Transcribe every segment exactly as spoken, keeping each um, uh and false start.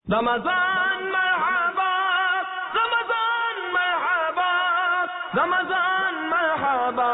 رمضان مرحبا رمضان مرحبا رمضان مرحبا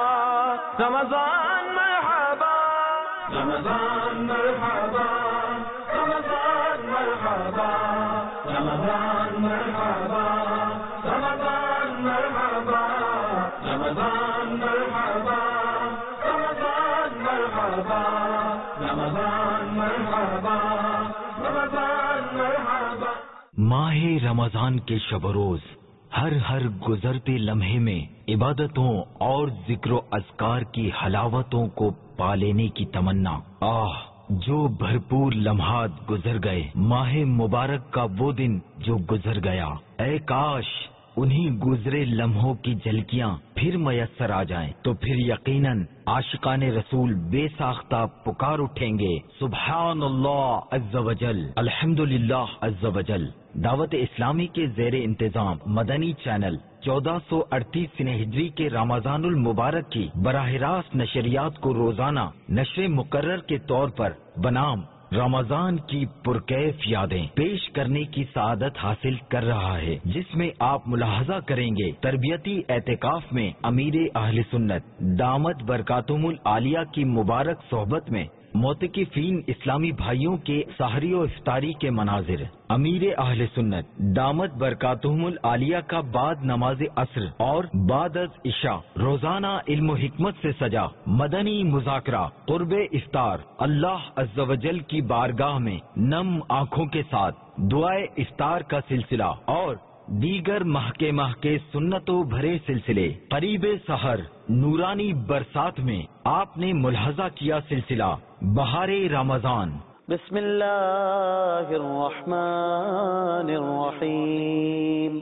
رمضان مرحبا رمضان مرحبا رمضان مرحبا رمضان مرحبا رمضان مرحبا رمضان مرحبا رمضان مرحبا رمضان مرحبا رمضان مرحبا۔ ماہ رمضان کے شب و روز ہر ہر گزرتے لمحے میں عبادتوں اور ذکر و اذکار کی حلاوتوں کو پا لینے کی تمنا۔ آہ جو بھرپور لمحات گزر گئے، ماہ مبارک کا وہ دن جو گزر گیا، اے کاش انہی گزرے لمحوں کی جھلکیاں پھر میسر آ جائیں، تو پھر یقیناً عاشقان رسول بے ساختہ پکار اٹھیں گے، سبحان اللہ عز وجل، الحمدللہ عز وجل۔ دعوت اسلامی کے زیر انتظام مدنی چینل چودہ سو اڑتیس سنہ ہجری کے رمضان المبارک کی براہ راست نشریات کو روزانہ نشر مقرر کے طور پر بنام رمضان کی پرکیف یادیں پیش کرنے کی سعادت حاصل کر رہا ہے، جس میں آپ ملاحظہ کریں گے تربیتی اعتکاف میں امیر اہل سنت دامت برکاتہم العالیہ کی مبارک صحبت میں معتکفین اسلامی بھائیوں کے سحری و افطاری کے مناظر۔ امیر اہل سنت دامت برکاتہم العالیہ کا بعد نماز عصر اور بعد از عشاء روزانہ علم و حکمت سے سجا مدنی مذاکرہ قرب افطار، اللہ عز و جل کی بارگاہ میں نم آنکھوں کے ساتھ دعائے افطار کا سلسلہ اور دیگر ماہ کے ماہ کے سنتوں بھرے سلسلے۔ قریب سحر نورانی برسات میں آپ نے ملاحظہ کیا سلسلہ بہار رمضان۔ بسم اللہ الرحمن الرحیم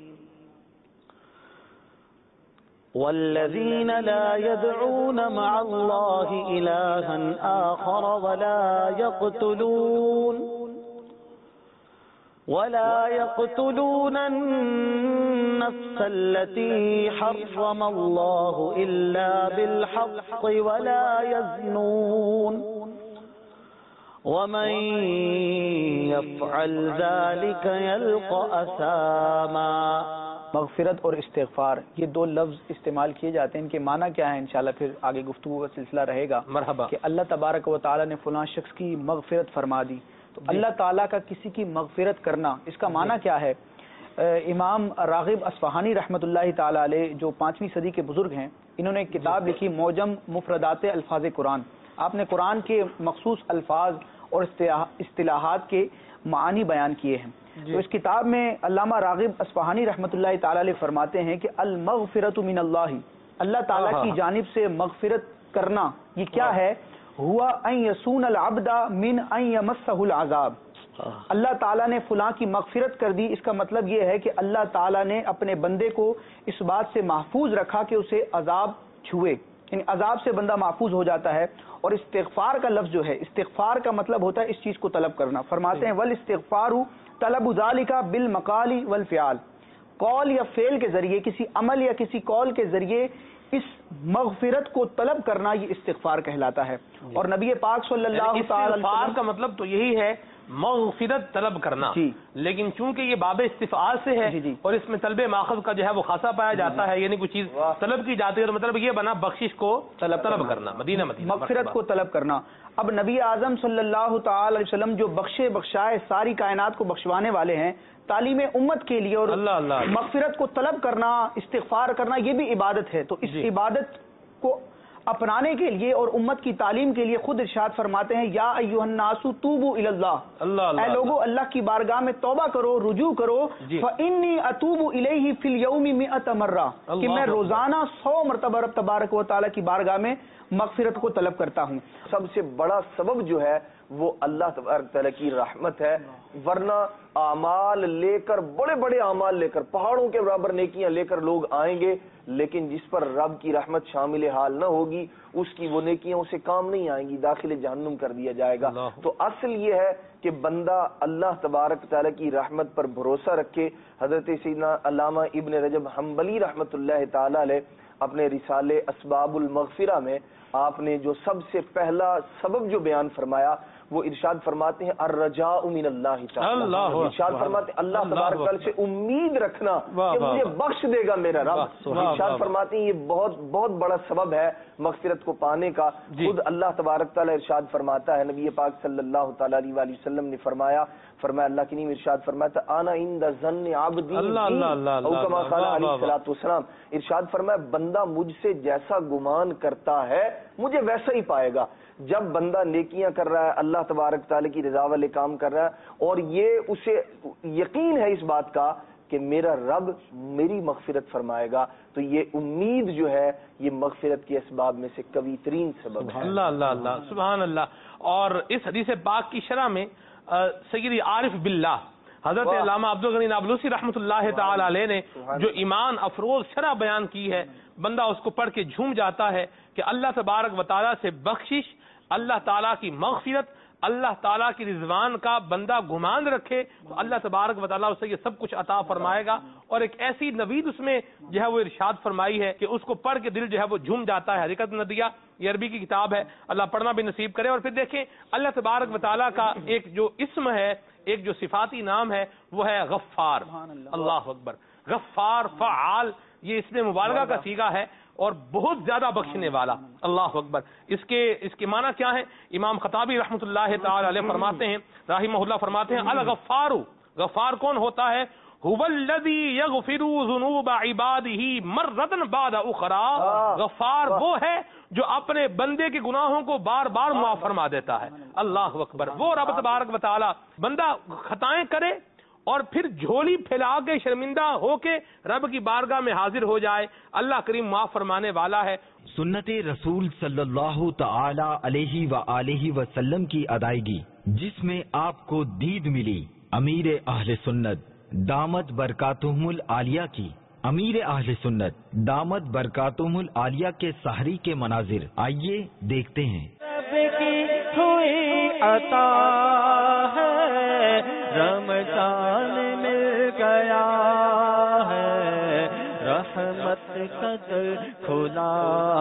والذین لا يدعون مع اللہ الہا آخر ولا يقتلون ولا يقتلون النفس التي حرم الله إلا بالحق ولا يزنون ومن يفعل ذلك يلقى أثاما۔ مغفرت اور استغفار یہ دو لفظ استعمال کیے جاتے ہیں، ان کے معنی کیا ہے؟ انشاءاللہ پھر آگے گفتگو کا سلسلہ رہے گا۔ مرحبا۔ کہ اللہ تبارک و تعالی نے فلاں شخص کی مغفرت فرما دی، تو اللہ تعالیٰ کا کسی کی مغفرت کرنا اس کا معنی کیا ہے؟ امام راغب اصفہانی رحمۃ اللہ تعالی علیہ جو پانچویں صدی کے بزرگ ہیں، انہوں نے ایک کتاب لکھی معجم مفردات الفاظ قرآن۔ آپ نے قرآن کے مخصوص الفاظ اور اصطلاحات کے معانی بیان کیے ہیں۔ تو اس کتاب میں علامہ راغب اصفہانی رحمۃ اللہ تعالی علیہ فرماتے ہیں کہ المغفرۃ من اللہ، اللہ تعالیٰ کی جانب سے مغفرت کرنا یہ کیا ہے؟ ہوا ان یسون العبد من ان یمسہ العذاب، اللہ تعالیٰ نے فلاں کی مغفرت کر دی، اس کا مطلب یہ ہے کہ اللہ تعالیٰ نے اپنے بندے کو اس بات سے محفوظ رکھا کہ اسے عذاب چھوئے، یعنی عذاب سے بندہ محفوظ ہو جاتا ہے۔ اور استغفار کا لفظ جو ہے، استغفار کا مطلب ہوتا ہے اس چیز کو طلب کرنا۔ فرماتے ہیں والاستغفار طلب ذالک بالمقال والفعل، قول یا فعل کے ذریعے، کسی عمل یا کسی قول کے ذریعے اس مغفرت کو طلب کرنا یہ استغفار کہلاتا ہے۔ اور نبی پاک صلی اللہ تعالی استغفار کا مطلب تو یہی ہے مغفرت طلب کرنا، جی، لیکن چونکہ یہ باب استفعال سے ہے جی جی اور اس میں طلب ماخذ کا جو ہے وہ خاصا پایا جاتا ہے، یعنی کوئی چیز طلب کی جاتی ہے، اور مطلب یہ بنا بخشش کو طلب طلب کرنا، مدینہ مدینہ مغفرت کو طلب کرنا۔ اب نبی اعظم صلی اللہ تعالی علیہ وسلم جو بخشے بخشائے ساری کائنات کو بخشوانے والے ہیں، تعلیم امت کے لیے اور اللہ اللہ مغفرت کو طلب کرنا، استغفار کرنا یہ بھی عبادت ہے۔ تو اس جی عبادت کو اپنانے کے لیے اور امت کی تعلیم کے لیے خود ارشاد فرماتے ہیں یا ایھا الناس توبوا الی اللہ، اللہ اللہ اے لوگو اللہ کی بارگاہ میں توبہ کرو، رجوع کرو، جی فانی اتوب الیہ فی اليوم مئۃ مرہ، کہ میں روزانہ سو مرتبہ رب تبارک و تعالی کی بارگاہ میں مغفرت کو طلب کرتا ہوں۔ سب سے بڑا سبب جو ہے وہ اللہ تبارک تعالیٰ کی رحمت ہے، ورنہ اعمال لے کر، بڑے بڑے اعمال لے کر، پہاڑوں کے برابر نیکیاں لے کر لوگ آئیں گے، لیکن جس پر رب کی رحمت شامل حال نہ ہوگی اس کی وہ نیکیاں اسے کام نہیں آئیں گی، داخل جہنم کر دیا جائے گا۔ تو اصل یہ ہے کہ بندہ اللہ تبارک تعالیٰ کی رحمت پر بھروسہ رکھے۔ حضرت سیدنا علامہ ابن رجب حنبلی رحمت اللہ تعالی علیہ اپنے رسالے اسباب المغفرہ میں آپ نے جو سب سے پہلا سبب جو بیان فرمایا وہ ارشاد فرماتے ہیں الرجاء من اللہ تعالی، ارشاد فرماتے ہیں اللہ تبارک تعالی سے امید رکھنا کہ مجھے بخش دے گا میرا رب. ارشاد فرماتے ہیں یہ بہت بہت بڑا سبب ہے مغفرت کو پانے کا. خود اللہ تبارک تعالی ارشاد فرماتا ہے، نبی پاک صلی اللہ تعالی علیہ وآلہ وسلم نے فرمایا فرمایا اللہ کی نیم ارشاد فرماتا انا عند ظن عبدی او کما قال علیہ الصلوۃ والسلام. ارشاد فرمایا بندہ مجھ سے جیسا گمان کرتا ہے مجھے ویسا ہی پائے گا. جب بندہ نیکیاں کر رہا ہے، اللہ تبارک تعالی کی رضا والے کام کر رہا ہے اور یہ اسے یقین ہے اس بات کا کہ میرا رب میری مغفرت فرمائے گا، تو یہ امید جو ہے یہ مغفرت کے اسباب میں سے قوی ترین سبب ہے. اللہ اللہ اللہ سبحان اللہ. اور اس حدیث پاک کی شرح میں سیدی عارف باللہ حضرت علامہ عبدالغنی نابلوسی رحمۃ اللہ تعالی علیہ نے جو ایمان افروز شرح بیان کی ہے، بندہ اس کو پڑھ کے جھوم جاتا ہے کہ اللہ تبارک و تعالیٰ سے بخشش، اللہ تعالیٰ کی مغفرت، اللہ تعالیٰ کی رضوان کا بندہ گمان رکھے تو اللہ تبارک و تعالیٰ اسے یہ سب کچھ عطا فرمائے گا. اور ایک ایسی نوید اس میں جو ہے وہ ارشاد فرمائی ہے کہ اس کو پڑھ کے دل جو ہے وہ جھوم جاتا ہے. حقیقت ندیہ یہ عربی کی کتاب ہے، اللہ پڑھنا بھی نصیب کرے. اور پھر دیکھیں اللہ تبارک و تعالیٰ کا ایک جو اسم ہے، ایک جو صفاتی نام ہے وہ ہے غفار. اللہ اکبر. غفار، فعال، یہ اس میں مبالغہ کا صیغہ ہے اور بہت زیادہ بخشنے والا. اللہ اکبر. اس کے اس کے معنی کیا ہے؟ امام خطابی رحمۃ اللہ تعالی علیہ فرماتے ہیں رحمہ اللہ فرماتے ہیں الغفار، غفار کون ہوتا ہے؟ هو الذی یغفر ذنوب عبادہ مرۃ بعد اخری. غفار وہ ہے جو اپنے بندے کے گناہوں کو بار بار معاف فرما دیتا ہے. اللہ اکبر. وہ رب تبارک و تعالی بندہ خطائیں کرے اور پھر جھولی پھیلا کے شرمندہ ہو کے رب کی بارگاہ میں حاضر ہو جائے، اللہ کریم معاف فرمانے والا ہے. سنت رسول صلی اللہ تعالی علیہ وآلہ وسلم کی ادائیگی جس میں آپ کو دید ملی امیر اہل سنت دامت برکاتہم العالیہ کی. امیر اہل سنت دامت برکاتہم العالیہ کے سحری کے مناظر آئیے دیکھتے ہیں. رب کی ہوئی عطا ہے، رمضان مل گیا ہے، رحمت کا در کھلا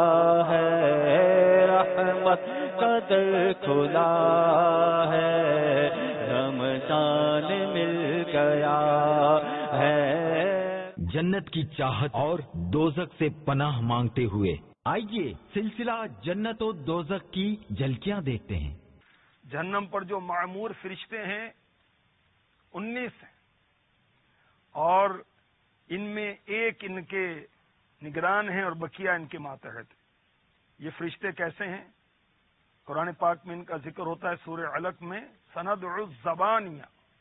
ہے، رحمت کا در کھلا ہے، رمضان مل گیا ہے. جنت کی چاہت اور دوزخ سے پناہ مانگتے ہوئے آئیے سلسلہ جنت و دوزخ کی جھلکیاں دیکھتے ہیں. جہنم پر جو معمور فرشتے ہیں انیس ہیں اور ان میں ایک ان کے نگران ہیں اور بقیہ ان کے ماتحت. یہ فرشتے کیسے ہیں؟ قرآن پاک میں ان کا ذکر ہوتا ہے سورہ علق میں سندع الزبانیہ.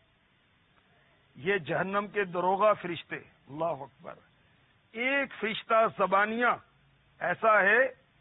یہ جہنم کے دروغہ فرشتے. اللہ اکبر. ایک فرشتہ زبانیہ ایسا ہے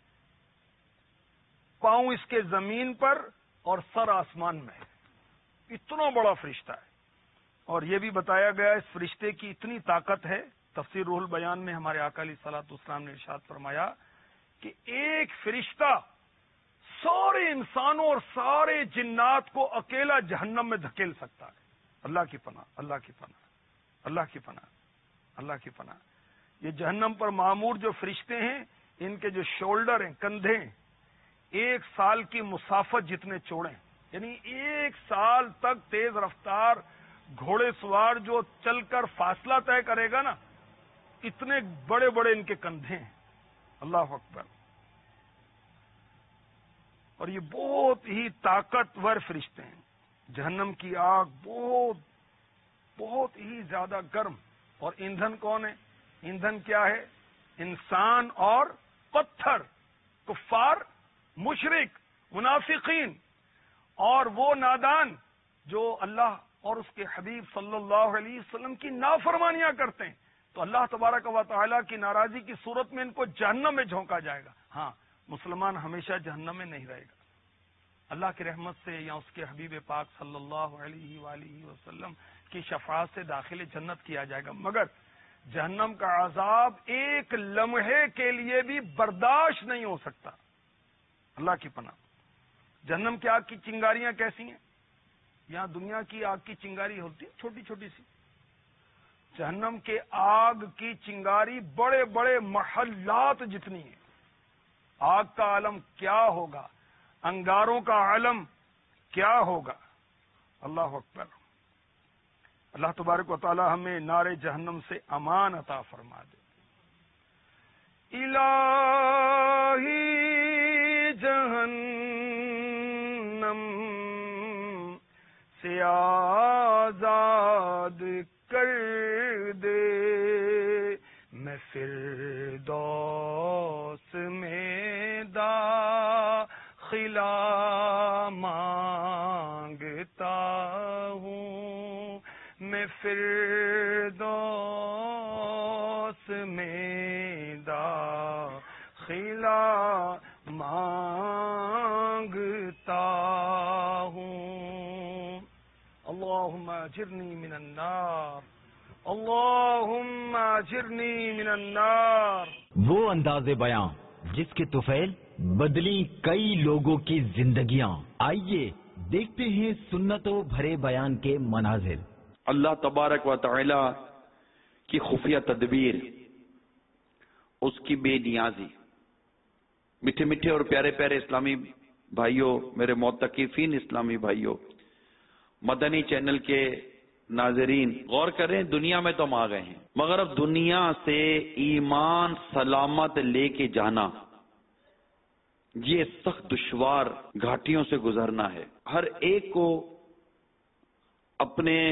پاؤں اس کے زمین پر اور سر آسمان میں ہے. اتنا بڑا فرشتہ ہے. اور یہ بھی بتایا گیا اس فرشتے کی اتنی طاقت ہے، تفسیر روح البیان میں ہمارے آقا علیہ الصلوۃ والسلام نے ارشاد فرمایا کہ ایک فرشتہ سارے انسانوں اور سارے جنات کو اکیلا جہنم میں دھکیل سکتا ہے. اللہ کی پناہ، اللہ کی پناہ، اللہ کی پناہ، اللہ کی پناہ. یہ جہنم پر معمور جو فرشتے ہیں ان کے جو شولڈر ہیں، کندھے ہیں، ایک سال کی مسافت جتنے چوڑے ہیں. یعنی ایک سال تک تیز رفتار گھوڑے سوار جو چل کر فاصلہ طے کرے گا نا، اتنے بڑے بڑے ان کے کندھے ہیں. اللہ اکبر. اور یہ بہت ہی طاقتور فرشتے ہیں. جہنم کی آگ بہت بہت ہی زیادہ گرم. اور ایندھن کون ہے؟ ایندھن کیا ہے؟ انسان اور پتھر، کفار، مشرک، منافقین اور وہ نادان جو اللہ اور اس کے حبیب صلی اللہ علیہ وسلم کی نافرمانیاں کرتے ہیں. تو اللہ تبارک و تعالیٰ کی ناراضی کی صورت میں ان کو جہنم میں جھونکا جائے گا. ہاں، مسلمان ہمیشہ جہنم میں نہیں رہے گا. اللہ کی رحمت سے یا اس کے حبیب پاک صلی اللہ علیہ وآلہ وسلم کی شفاعت سے داخل جنت کیا جائے گا. مگر جہنم کا عذاب ایک لمحے کے لیے بھی برداشت نہیں ہو سکتا. اللہ کی پناہ. جہنم کی آگ کی چنگاریاں کیسی ہیں؟ یہاں دنیا کی آگ کی چنگاری ہوتی ہے چھوٹی چھوٹی سی. جہنم کے آگ کی چنگاری بڑے بڑے محلات جتنی ہے. آگ کا عالم کیا ہوگا، انگاروں کا عالم کیا ہوگا. اللہ اکبر. اللہ تبارک و تعالی ہمیں نار جہنم سے امان عطا فرما دے. الہی جہنم سے آزاد کر دے, میں فردوس میں داخلہ مانگتا ہوں, میں فردوس میں داخلہ مانگتا ہوں. اللہم اجرنی من النار, اللہم اجرنی من النار. وہ انداز بیاں جس کے طفیل بدلی کئی لوگوں کی زندگیاں. آئیے دیکھتے ہیں سنتوں بھرے بیان کے مناظر. اللہ تبارک و تعالی کی خفیہ تدبیر, اس کی بے نیازی. میٹھے میٹھے اور پیارے پیارے اسلامی بھائیوں, میرے معتکفین اسلامی بھائیوں, مدنی چینل کے ناظرین, غور کریں, دنیا میں تو ہم آ گئے ہیں, مگر اب دنیا سے ایمان سلامت لے کے جانا یہ سخت دشوار گھاٹیوں سے گزرنا ہے. ہر ایک کو اپنے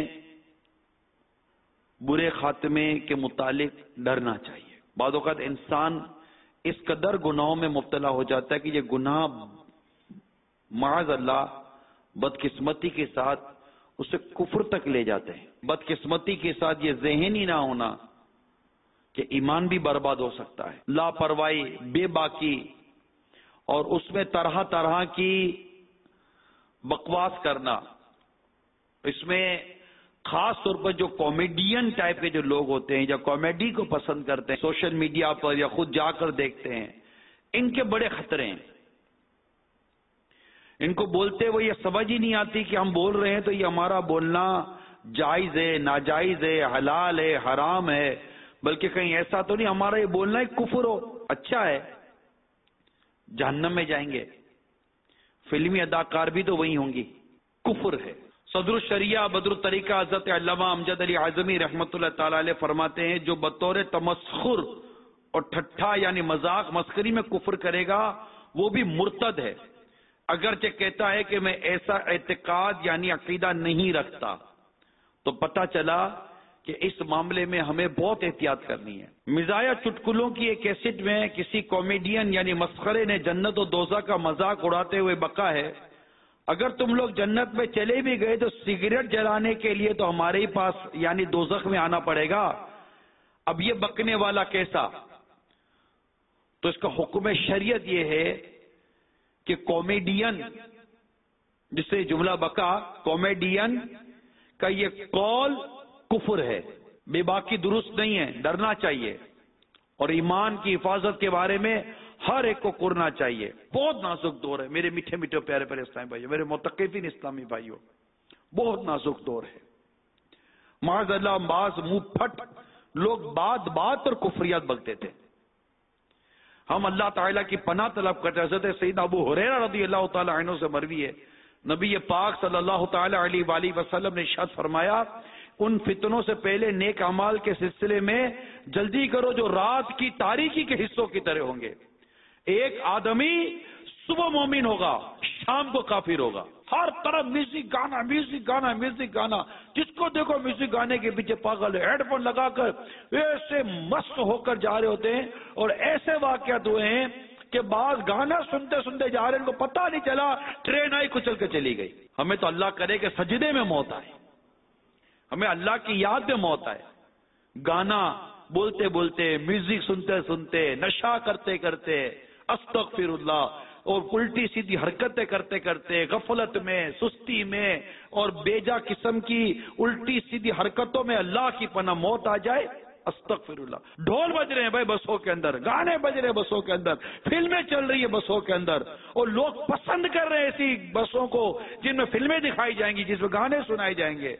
برے خاتمے کے متعلق ڈرنا چاہیے. بعض اوقات انسان اس قدر گناہوں میں مبتلا ہو جاتا ہے کہ یہ گناہ معاذ اللہ بدقسمتی کے ساتھ اسے کفر تک لے جاتے ہیں. بدقسمتی کے ساتھ یہ ذہن ہی نہ ہونا کہ ایمان بھی برباد ہو سکتا ہے. لاپرواہی, بے باکی اور اس میں طرح طرح کی بکواس کرنا. اس میں خاص طور پر جو کامیڈین ٹائپ کے جو لوگ ہوتے ہیں یا کامیڈی کو پسند کرتے ہیں, سوشل میڈیا پر یا خود جا کر دیکھتے ہیں, ان کے بڑے خطرے ہیں. ان کو بولتے ہوئے یہ سمجھ ہی نہیں آتی کہ ہم بول رہے ہیں تو یہ ہمارا بولنا جائز ہے, ناجائز ہے, حلال ہے, حرام ہے, بلکہ کہیں ایسا تو نہیں ہمارا یہ بولنا ایک کفر ہو. اچھا ہے, جہنم میں جائیں گے. فلمی اداکار بھی تو وہی ہوں گی. کفر ہے. صدر الشریعہ بدر الطریقہ حضرت علامہ امجد علی اعظمی رحمۃ اللہ تعالی علیہ فرماتے ہیں, جو بطور تمسخر اور ٹھٹھا یعنی مذاق مسخری میں کفر کرے گا وہ بھی مرتد ہے, اگرچہ کہتا ہے کہ میں ایسا اعتقاد یعنی عقیدہ نہیں رکھتا. تو پتہ چلا کہ اس معاملے میں ہمیں بہت احتیاط کرنی ہے. مزایا چٹکلوں کی ایک کیسٹ میں کسی کامیڈین یعنی مسخرے نے جنت و دوزخ کا مذاق اڑاتے ہوئے بکا ہے, اگر تم لوگ جنت میں چلے بھی گئے تو سگریٹ جلانے کے لیے تو ہمارے ہی پاس یعنی دوزخ میں آنا پڑے گا. اب یہ بکنے والا کیسا؟ تو اس کا حکم شریعت یہ ہے کہ کامیڈین جسے جملہ بکا, کامیڈین کا یہ قول کفر ہے, بے باکی درست نہیں ہے. ڈرنا چاہیے اور ایمان کی حفاظت کے بارے میں ہر ایک کو کرنا چاہیے. بہت نازک دور ہے میرے میٹھے میٹھے پیارے پیارے اسلامی بھائیوں, میرے معتکفین اسلامی بھائیوں, بہت نازک دور ہے. معاذ اللہ بعض منہ پھٹ لوگ بات بات پر کفریات بکتے تھے. ہم اللہ تعالیٰ کی پناہ طلب کرتے. حضرت سیدنا ابو ہریرہ رضی اللہ تعالی عنہ سے مروی ہے, نبی پاک صلی اللہ تعالی علیہ وآلہ وسلم نے ارشاد فرمایا, ان فتنوں سے پہلے نیک اعمال کے سلسلے میں جلدی کرو جو رات کی تاریکی کے حصوں کی طرح ہوں گے. ایک آدمی صبح مومن ہوگا, شام کو کافر ہوگا. ہر طرف میوزک گانا میوزک گانا میوزک گانا, جس کو دیکھو میوزک گانے کے پیچھے پاگل, ہیڈ فون لگا کر ایسے مست ہو کر جا رہے ہوتے ہیں. اور ایسے واقعات ہوئے ہیں کہ بعض گانا سنتے سنتے جا رہے ہیں, ان کو پتہ نہیں چلا ٹرین آئی کچل کے چلی گئی. ہمیں تو اللہ کرے کہ سجدے میں موت آئے, ہمیں اللہ کی یاد میں موت آئے. گانا بولتے بولتے, میوزک سنتے سنتے, نشہ کرتے کرتے, استغفر اللہ, اور الٹی سیدھی حرکتیں کرتے کرتے, غفلت میں, سستی میں اور بیجا قسم کی الٹی سیدھی حرکتوں میں اللہ کی پناہ موت آ جائے. استغفر اللہ. ڈھول بج رہے ہیں بھائی بسوں کے اندر, گانے بج رہے ہیں بسوں کے اندر, فلمیں چل رہی ہیں بسوں کے اندر, اور لوگ پسند کر رہے ہیں ایسی بسوں کو جن میں فلمیں دکھائی جائیں گی, جس میں گانے سنائے جائیں گے.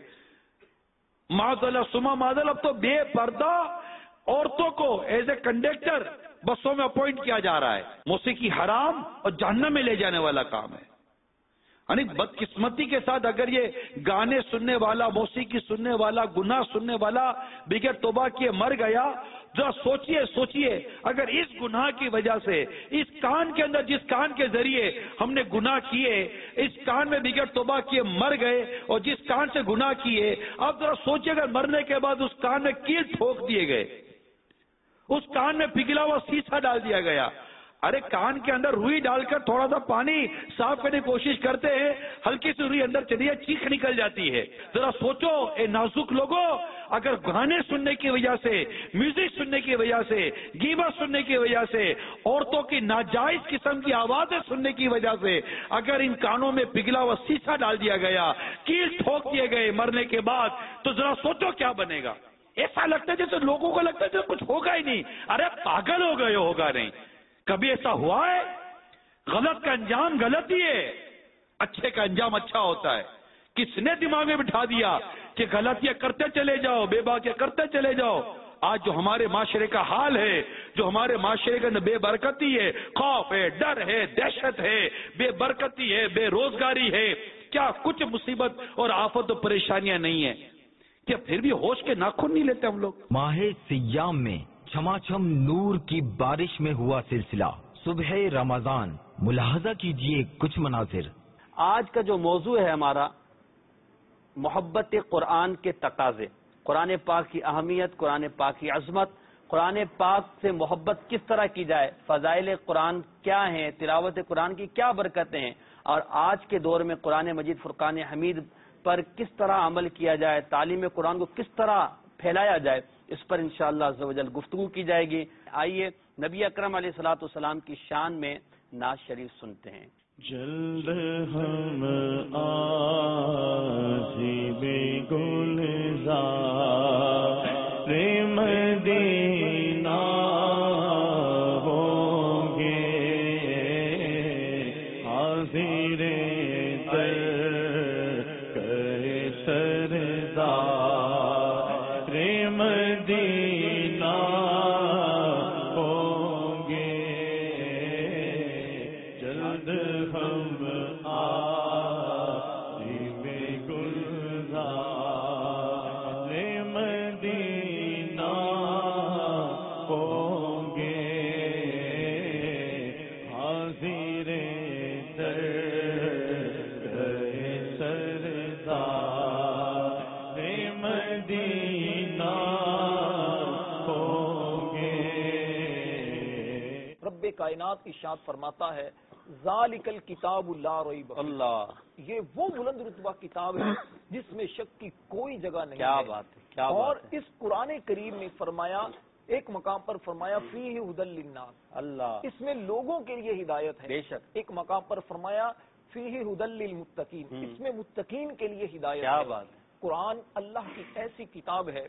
معذلہ سما معذل. اب تو بے پردہ عورتوں کو ایز اے کنڈکٹر بسوں میں اپوائنٹ کیا جا رہا ہے. موسیقی حرام اور جہنم میں لے جانے والا کام ہے. یعنی بدقسمتی کے ساتھ اگر یہ گانے سننے والا، موسیقی سننے والا، گناہ سننے والا بغیر توبہ کیے مر گیا، ذرا سوچئے سوچئے اگر اس گناہ کی وجہ سے، اس کان کے اندر جس کان کے ذریعے ہم نے گناہ کیے، اس کان میں بغیر توبہ کیے مر گئے، اور جس کان سے گناہ کیے، اب ذرا سوچئے اگر مرنے کے بعد اس کان میں کیل ٹھوک دیے گئے، اس کان میں پگھلا ہوا سیسا ڈال دیا گیا. ارے کان کے اندر روئی ڈال کر تھوڑا سا پانی صاف کرنے کی کوشش کرتے ہیں، ہلکی سی روئی اندر چلی ہے، چیخ نکل جاتی ہے. ذرا سوچو اے نازک لوگوں، اگر گانے سننے کی وجہ سے، میوزک سننے کی وجہ سے، غیبت سننے کی وجہ سے، عورتوں کی ناجائز قسم کی آوازیں سننے کی وجہ سے اگر ان کانوں میں پگھلا ہوا سیسا ڈال دیا گیا، کیل ٹھوک دیے گئے مرنے کے بعد، تو ذرا سوچو کیا بنے گا. ایسا لگتا ہے جیسے لوگوں کو لگتا ہے جیسے کچھ ہوگا ہی نہیں. ارے پاگل ہو گئے، ہوگا نہیں. کبھی ایسا ہوا ہے؟ غلط کا انجام غلط ہی ہے، اچھے کا انجام اچھا ہوتا ہے. کس نے دماغ میں بٹھا دیا کہ غلطیاں کرتے چلے جاؤ، بے باکیاں کرتے چلے جاؤ؟ آج جو ہمارے معاشرے کا حال ہے، جو ہمارے معاشرے کے اندر بے برکتی ہے، خوف ہے، ڈر ہے، دہشت ہے، بے برکتی ہے، بے روزگاری ہے، کیا کچھ مصیبت اور آفت و پریشانیاں نہیں ہیں؟ کیا پھر بھی ہوش کے ناخن نہیں لیتے ہم لوگ؟ ماہ سیام میں چھما چھم نور کی بارش میں ہوا سلسلہ صبح رمضان. ملاحظہ کیجئے کچھ مناظر. آج کا جو موضوع ہے ہمارا، محبت قرآن کے تقاضے، قرآن پاک کی اہمیت، قرآن پاک کی عظمت، قرآن پاک سے محبت کس طرح کی جائے، فضائل قرآن کیا ہیں، تلاوت قرآن کی کیا برکتیں ہیں، اور آج کے دور میں قرآن مجید فرقان حمید پر کس طرح عمل کیا جائے، تعلیم قرآن کو کس طرح پھیلایا جائے، اس پر انشاءاللہ عز و جل گفتگو کی جائے گی. آئیے نبی اکرم علیہ الصلوۃ والسلام کی شان میں نعت شریف سنتے ہیں. جلد ہم آجب گلزار مدینہ ہوں گے، حاضر در کرے سردار مدینہ ہوں گے. جلد ہم آجب گلزار مدینہ ہوں گے، حاضر در کرے سردار مدینہ ہوں گے. رب کائنات ارشاد فرماتا ہے ذالک الکتاب لا ریب فیہ. اللہ، یہ وہ بلند رتبہ کتاب ہے جس میں شک کی کوئی جگہ نہیں کیا ہے. بات ہے، کیا اور بات ہے. اس قرآن کریم نے فرمایا، ایک مقام پر فرمایا فیہ ھدی للناس، اللہ، اس میں لوگوں کے لیے ہدایت ہے. بے شک. ایک مقام پر فرمایا فیہ ھدی للمتقین، ہم. اس میں متقین کے لیے ہدایت کیا ہے. بات ہے. قرآن اللہ کی ایسی کتاب ہے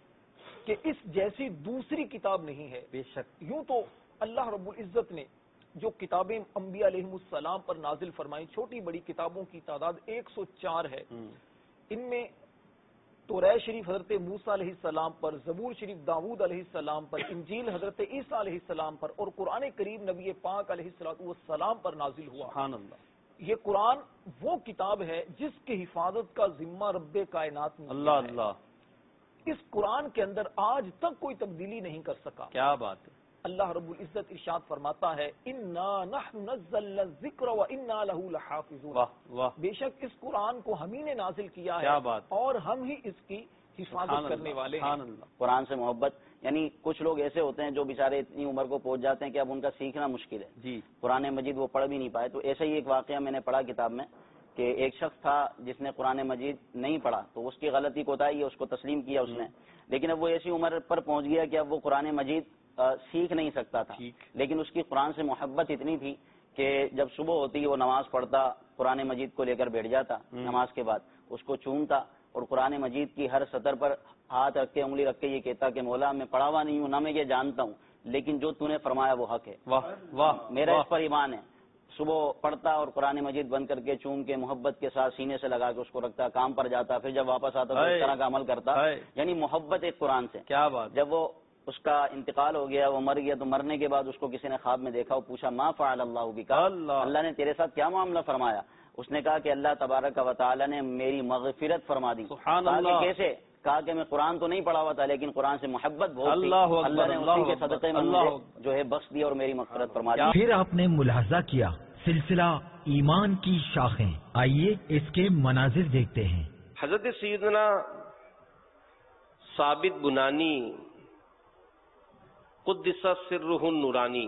کہ اس جیسی دوسری کتاب نہیں ہے. بے شک. یوں تو اللہ رب العزت نے جو کتابیں انبیاء علیہ السلام پر نازل فرمائی، چھوٹی بڑی کتابوں کی تعداد ایک سو چار ہے. ہم. ان میں تورات شریف حضرت موسیٰ علیہ السلام پر، زبور شریف داود علیہ السلام پر، انجیل حضرت عیسیٰ علیہ السلام پر، اور قرآن کریم نبی پاک علیہ السلام پر نازل ہوا. سبحان اللہ. یہ قرآن وہ کتاب ہے جس کی حفاظت کا ذمہ رب کائنات نے اللہ لیا ہے. اللہ، اس قرآن کے اندر آج تک کوئی تبدیلی نہیں کر سکا. کیا بات ہے. اللہ رب العزت ارشاد فرماتا ہے انا نحن نزلنا الذکر وانا له لحافظون. واہ واہ، بے شک اس قرآن کو ہم ہی نے نازل کیا ہے کیا بات. اور ہم ہی اس کی حفاظت کرنے والے ہیں. سبحان اللہ. قرآن سے محبت، یعنی کچھ لوگ ایسے ہوتے ہیں جو بیچارے اتنی عمر کو پہنچ جاتے ہیں کہ اب ان کا سیکھنا مشکل ہے، جی. قرآن مجید وہ پڑھ بھی نہیں پائے. تو ایسا ہی ایک واقعہ میں نے پڑھا کتاب میں کہ ایک شخص تھا جس نے قرآن مجید نہیں پڑھا، تو اس کی غلطی کوتاہی ہے، اس کو تسلیم کیا اس نے، لیکن اب وہ ایسی عمر پر پہنچ گیا کہ اب وہ قرآن مجید سیکھ نہیں سکتا تھا. لیکن اس کی قرآن سے محبت اتنی تھی کہ جب صبح ہوتی وہ نماز پڑھتا، قرآن مجید کو لے کر بیٹھ جاتا، نماز کے بعد اس کو چومتا اور قرآن مجید کی ہر سطر پر ہاتھ رکھ کے، انگلی رکھ کے یہ کہتا کہ مولا میں پڑھا ہوا نہیں ہوں، نہ میں یہ جانتا ہوں، لیکن جو تو نے فرمایا وہ حق ہے. واہ واہ، میرا اس پر ایمان ہے. صبح پڑھتا اور قرآن مجید بند کر کے چوم کے محبت کے ساتھ سینے سے لگا کے اس کو رکھتا، کام پر جاتا، پھر جب واپس آتا تو اس طرح کا عمل کرتا. یعنی محبت ایک قرآن سے. کیا بات. جب وہ اس کا انتقال ہو گیا، وہ مر گیا، تو مرنے کے بعد اس کو کسی نے خواب میں دیکھا، وہ پوچھا ما فعل اللہ بک، اللہ نے تیرے ساتھ کیا معاملہ فرمایا؟ اس نے کہا کہ اللہ تبارک و تعالی نے میری مغفرت فرما دی. سبحان کہا کہ اللہ. کیسے؟ کہا کہ میں قرآن تو نہیں پڑھا ہوا تھا لیکن قرآن سے محبت بہت تھی. اللہ اکبر، اللہ نے اللہ اسی کے اکبر، صدقے میں اللہ مجھے جو ہے بخش دیا اور میری مغفرت فرما دی. پھر آپ نے ملاحظہ کیا سلسلہ ایمان کی شاخیں. آئیے اس کے مناظر دیکھتے ہیں. حضرت سیدنا ثابت بنانی قدس سرہ النورانی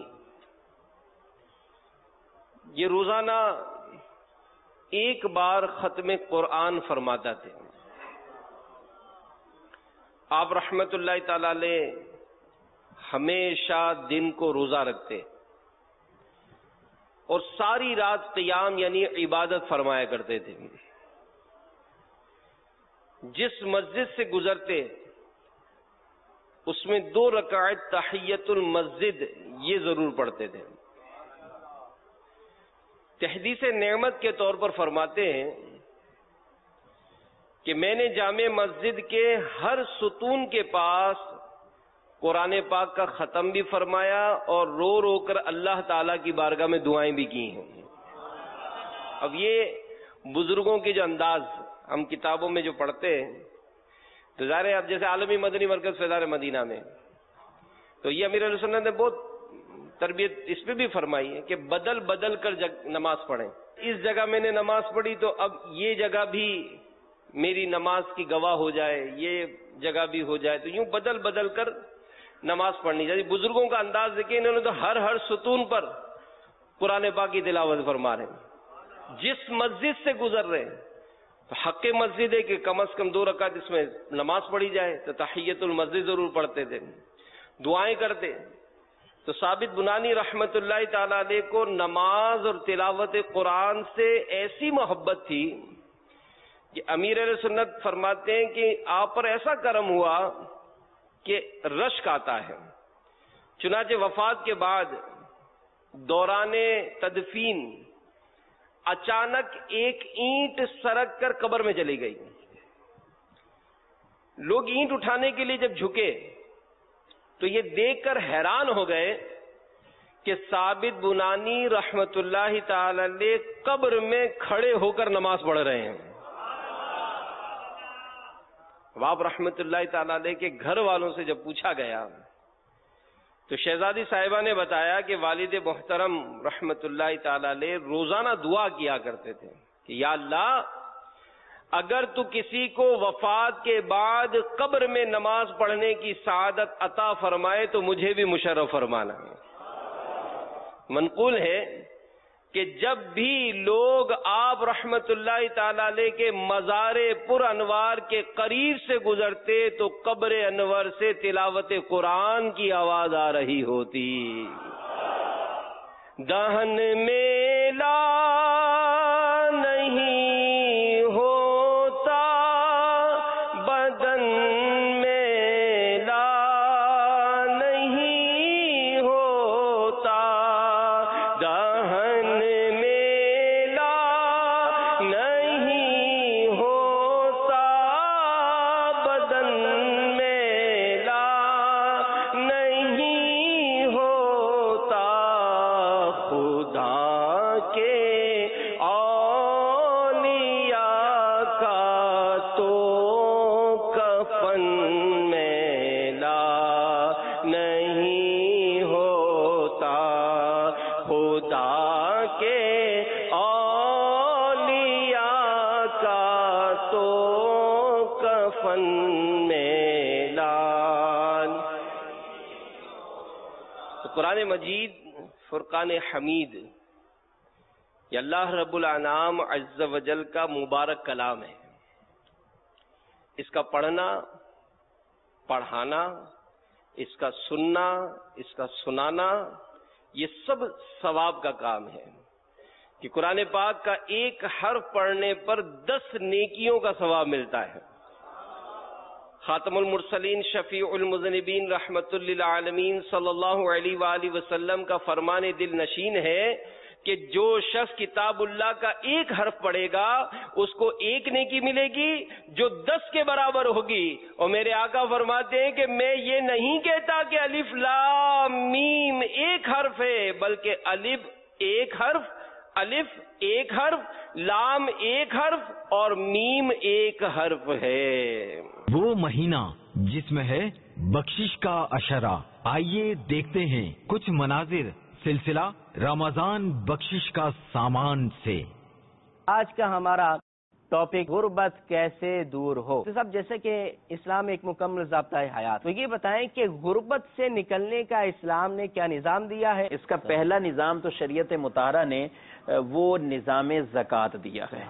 یہ روزانہ ایک بار ختم قرآن فرماتا تھے. آپ رحمت اللہ تعالی علیہ ہمیشہ دن کو روزہ رکھتے اور ساری رات قیام یعنی عبادت فرمایا کرتے تھے. جس مسجد سے گزرتے اس میں دو رکعت تحیت المسجد یہ ضرور پڑھتے تھے. تحدیث نعمت کے طور پر فرماتے ہیں کہ میں نے جامع مسجد کے ہر ستون کے پاس قرآن پاک کا ختم بھی فرمایا اور رو رو کر اللہ تعالی کی بارگاہ میں دعائیں بھی کی ہیں. اب یہ بزرگوں کے جو انداز ہم کتابوں میں جو پڑھتے ہیں تو ظاہر ہے اب جیسے عالمی مدنی مرکز فیضان مدینہ میں تو یہ امیر علیہ سنت نے بہت تربیت اس پہ بھی فرمائی ہے کہ بدل بدل کر جگ نماز پڑھیں. اس جگہ میں نے نماز پڑھی تو اب یہ جگہ بھی میری نماز کی گواہ ہو جائے، یہ جگہ بھی ہو جائے، تو یوں بدل بدل کر نماز پڑھنی چاہیے. بزرگوں کا انداز دیکھیں، انہوں نے تو ہر ہر ستون پر قرآن پاک کی تلاوت فرما رہے ہیں. جس مسجد سے گزر رہے ہیں تو حق مسجد ہے کہ کم از کم دو رکعت اس میں نماز پڑھی جائے. تو تحیت المسجد ضرور پڑھتے تھے، دعائیں کرتے. تو ثابت بنانی رحمت اللہ تعالی علیہ کو نماز اور تلاوت قرآن سے ایسی محبت تھی کہ امیر علیہ سنت فرماتے ہیں کہ آپ پر ایسا کرم ہوا کہ رشک آتا ہے. چنانچہ وفات کے بعد دوران تدفین اچانک ایک اینٹ سرک کر قبر میں چلی گئی. لوگ اینٹ اٹھانے کے لیے جب جھکے تو یہ دیکھ کر حیران ہو گئے کہ ثابت بنانی رحمت اللہ تعالی علیہ قبر میں کھڑے ہو کر نماز پڑھ رہے ہیں. آپ رحمت اللہ تعالی علیہ کے گھر والوں سے جب پوچھا گیا تو شہزادی صاحبہ نے بتایا کہ والد محترم رحمت اللہ تعالی علیہ روزانہ دعا کیا کرتے تھے کہ یا اللہ اگر تو کسی کو وفات کے بعد قبر میں نماز پڑھنے کی سعادت عطا فرمائے تو مجھے بھی مشرف فرمانا. منقول ہے کہ جب بھی لوگ آپ رحمت اللہ تعالی علیہ کے مزار پر انوار کے قریب سے گزرتے تو قبر انور سے تلاوت قرآن کی آواز آ رہی ہوتی. دہن میں لا نہیں ہوتا بدن میں لا نہیں ہوتا دہن میں لا نہیں ہوتا بدن میں لا نہیں ہوتا خدا کے اولیاء کا تو کفن میں لا نہیں ہوتا خدا کے اولیاء کا تو کفن میں لا. تو قرآن مجید فرقان حمید یہ اللہ رب الانعام عز و جل کا مبارک کلام ہے. اس کا پڑھنا، پڑھانا، اس کا سننا، اس کا سنانا یہ سب ثواب کا کام ہے کہ قرآن پاک کا ایک حرف پڑھنے پر دس نیکیوں کا ثواب ملتا ہے. خاتم المرسلین شفیع المذنبین رحمت للعالمین صلی اللہ علیہ وآلہ وسلم کا فرمان دل نشین ہے کہ جو شخص کتاب اللہ کا ایک حرف پڑھے گا اس کو ایک نیکی ملے گی جو دس کے برابر ہوگی. اور میرے آقا فرماتے ہیں کہ میں یہ نہیں کہتا کہ الف لام میم ایک حرف ہے بلکہ الف ایک حرف الف ایک حرف، لام ایک حرف اور میم ایک حرف ہے۔ وہ مہینہ جس میں ہے بخشش کا اشارہ۔ آئیے دیکھتے ہیں کچھ مناظر سلسلہ رمضان بخشش کا سامان سے۔ آج کا ہمارا ٹاپک غربت کیسے دور ہو۔ تو صاحب جیسے کہ اسلام ایک مکمل ضابطۂ حیات، تو یہ بتائیں کہ غربت سے نکلنے کا اسلام نے کیا نظام دیا ہے؟ اس کا پہلا نظام تو شریعت مطہرہ نے وہ نظام زکوٰۃ دیا ہے۔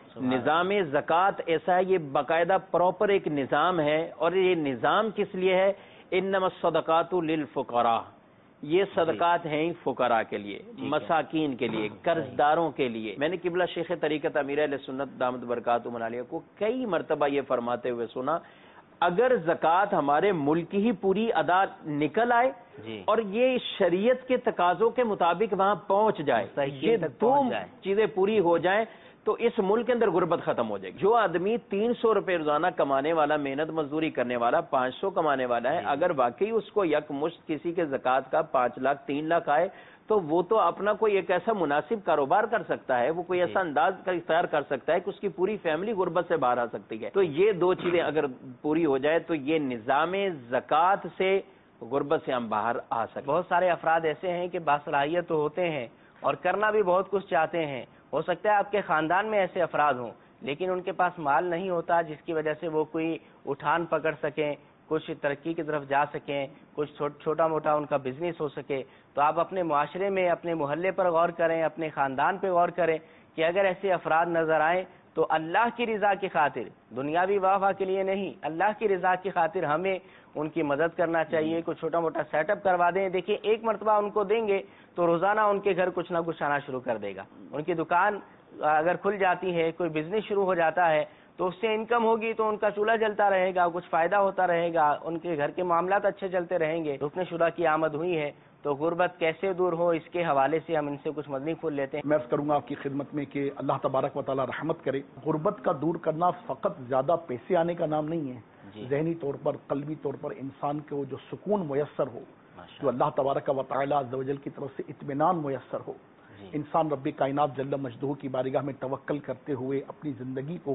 نظام زکوٰۃ ایسا ہے، یہ باقاعدہ پراپر ایک نظام ہے، اور یہ نظام کس لیے ہے؟ انما الصدقات للفقراء، یہ صدقات ہیں فقراء کے لیے، مساکین کے لیے، قرض داروں کے لیے۔ میں نے قبلہ شیخ طریقت امیر اہل سنت دامت برکاتہ عالیہ کو کئی مرتبہ یہ فرماتے ہوئے سنا، اگر زکوٰۃ ہمارے ملک ہی پوری ادا نکل آئے اور یہ شریعت کے تقاضوں کے مطابق وہاں پہنچ جائے، یہ دو چیزیں پوری ہو جائیں تو اس ملک کے اندر غربت ختم ہو جائے گی۔ جو آدمی تین سو روپے روزانہ کمانے والا، محنت مزدوری کرنے والا پانچ سو کمانے والا ہے، اگر واقعی اس کو یک مشت کسی کے زکوٰۃ کا پانچ لاکھ تین لاکھ آئے تو وہ تو اپنا کوئی ایک ایسا مناسب کاروبار کر سکتا ہے، وہ کوئی ایسا انداز کا اختیار کر سکتا ہے کہ اس کی پوری فیملی غربت سے باہر آ سکتی ہے۔ تو یہ دو چیزیں اگر پوری ہو جائے تو یہ نظام زکوٰۃ سے غربت سے ہم باہر آ سکتے۔ بہت سارے افراد ایسے ہیں کہ باصلاحیت تو ہوتے ہیں اور کرنا بھی بہت کچھ چاہتے ہیں، ہو سکتا ہے آپ کے خاندان میں ایسے افراد ہوں لیکن ان کے پاس مال نہیں ہوتا جس کی وجہ سے وہ کوئی اٹھان پکڑ سکیں، کچھ ترقی کی طرف جا سکیں، کچھ چھوٹا موٹا ان کا بزنس ہو سکے۔ تو آپ اپنے معاشرے میں، اپنے محلے پر غور کریں، اپنے خاندان پہ غور کریں کہ اگر ایسے افراد نظر آئیں تو اللہ کی رضا کی خاطر، دنیاوی واہ واہ کے لیے نہیں، اللہ کی رضا کی خاطر ہمیں ان کی مدد کرنا چاہیے۔ کوئی چھوٹا موٹا سیٹ اپ کروا دیں۔ دیکھیں ایک مرتبہ ان کو دیں گے تو روزانہ ان کے گھر کچھ نہ کچھ آنا شروع کر دے گا۔ ان کی دکان اگر کھل جاتی ہے، کوئی بزنس شروع ہو جاتا ہے تو اس سے انکم ہوگی تو ان کا چولہا جلتا رہے گا، کچھ فائدہ ہوتا رہے گا، ان کے گھر کے معاملات اچھے چلتے رہیں گے۔ رکن شدہ کی آمد ہوئی ہے تو غربت کیسے دور ہو، اس کے حوالے سے ہم ان سے کچھ مدنی پھول لیتے ہیں۔ میں عرض کروں گا آپ کی خدمت میں کہ اللہ تبارک و تعالی رحمت کرے۔ غربت کا دور کرنا فقط زیادہ پیسے آنے کا نام نہیں ہے، ذہنی طور پر، قلبی طور پر انسان کو جو سکون میسر ہو، جو اللہ تبارک و تعالی عز و جل کی طرف سے اطمینان میسر ہو، انسان رب کائنات جل مجدہ کی بارگاہ میں توکل کرتے ہوئے اپنی زندگی کو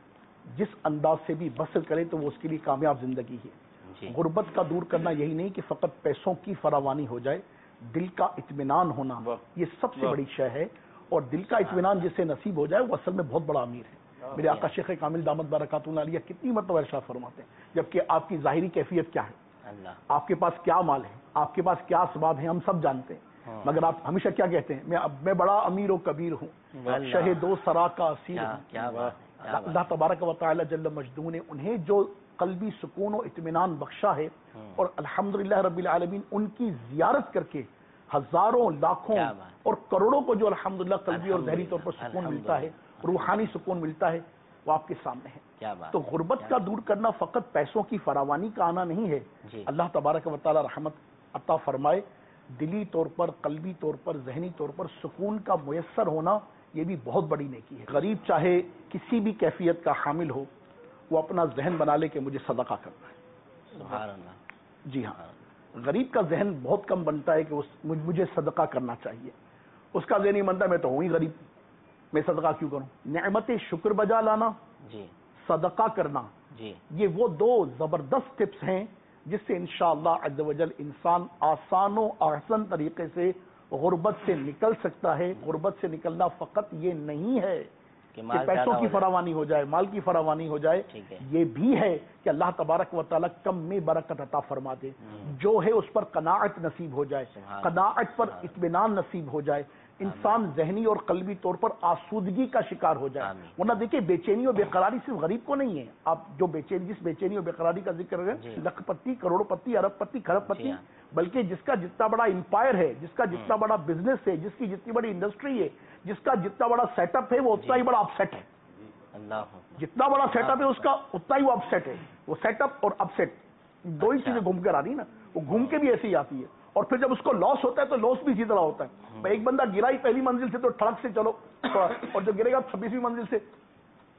جس انداز سے بھی بسر کرے تو وہ اس کے لیے کامیاب زندگی ہے۔ غربت کا دور کرنا یہی نہیں کہ فقط پیسوں کی فراوانی ہو جائے، دل کا اطمینان ہونا یہ سب سے بڑی شے ہے، اور دل کا اطمینان جسے نصیب ہو جائے وہ اصل میں بہت بڑا امیر ہے۔ میرے آقا شیخ کامل دامت برکاتہ عالیہ کتنی مرتبہ ارشاد فرماتے ہیں جبکہ آپ کی ظاہری کیفیت کیا ہے، آپ کے پاس کیا مال ہے، آپ کے پاس کیا اسباب ہیں، ہم سب جانتے ہیں، مگر آپ ہمیشہ کیا کہتے ہیں؟ میں میں بڑا امیر و کبیر ہوں، شہ دو سرا کا اسیر ہوں۔ اللہ تبارک و تعالی جل مجدہ نے انہیں جو قلبی سکون و اطمینان بخشا ہے، اور الحمدللہ رب العالمین ان کی زیارت کر کے ہزاروں لاکھوں اور کروڑوں کو جو الحمدللہ قلبی اور ذہنی طور پر سکون ملتا ہے، روحانی سکون ملتا ہے، وہ آپ کے سامنے ہے۔ تو غربت کا دور کرنا فقط پیسوں کی فراوانی کا آنا نہیں ہے، اللہ تبارک و تعالی رحمت عطا فرمائے، دلی طور پر، قلبی طور پر، ذہنی طور پر سکون کا میسر ہونا یہ بھی بہت بڑی نیکی ہے۔ غریب چاہے کسی بھی کیفیت کا حامل ہو، وہ اپنا ذہن بنا لے کہ مجھے صدقہ کرنا ہے۔ سبحان اللہ۔ جی ہاں، غریب کا ذہن بہت کم بنتا ہے کہ مجھے صدقہ کرنا چاہیے، اس کا ذہن ہی بنتا ہے میں تو ہوں ہی غریب، میں صدقہ کیوں کروں۔ نعمت شکر بجا لانا، جی صدقہ کرنا، جی یہ وہ دو زبردست ٹپس ہیں جس سے انشاءاللہ عز و جل انسان آسان و احسن طریقے سے غربت سے نکل سکتا ہے۔ غربت سے نکلنا فقط یہ نہیں ہے کہ پیسوں کی فراوانی ہو جائے، مال کی فراوانی ہو جائے، یہ بھی ہے کہ اللہ تبارک و تعالیٰ کم میں برکت عطا فرما دے، جو ہے اس پر قناعت نصیب ہو جائے، قناعت پر اطمینان نصیب ہو جائے، انسان ذہنی اور قلبی طور پر آسودگی کا شکار ہو جائے۔ ورنہ دیکھیں بے چینی اور بے قراری صرف غریب کو نہیں ہے، آپ جو بے چینی جس بے چینی اور بے قراری کا ذکر کریں، لکھ پتی، کروڑ پتی، ارب پتی، کھرب پتی، بلکہ جس کا جتنا بڑا امپائر ہے، جس کا جتنا بڑا بزنس ہے، جس کی جتنی بڑی انڈسٹری ہے، جس کا جتنا بڑا سیٹ اپ ہے، وہ اتنا ہی بڑا اپ سیٹ ہے۔ جتنا بڑا سیٹ اپ ہے اس کا اتنا ہی وہ اپ سیٹ ہے۔ وہ سیٹ اپ اور اپ سیٹ دو ہی چیزیں گھوم کر آ رہی نا، وہ گھوم کے بھی ایسے ہی آتی ہے، اور پھر جب اس کو لاس ہوتا ہے تو لاس بھی اسی طرح ہوتا ہے۔ ایک بندہ گرا ہی پہلی منزل سے تو ٹھڑک سے چلو، اور جو گرے گا چھبیسویں منزل سے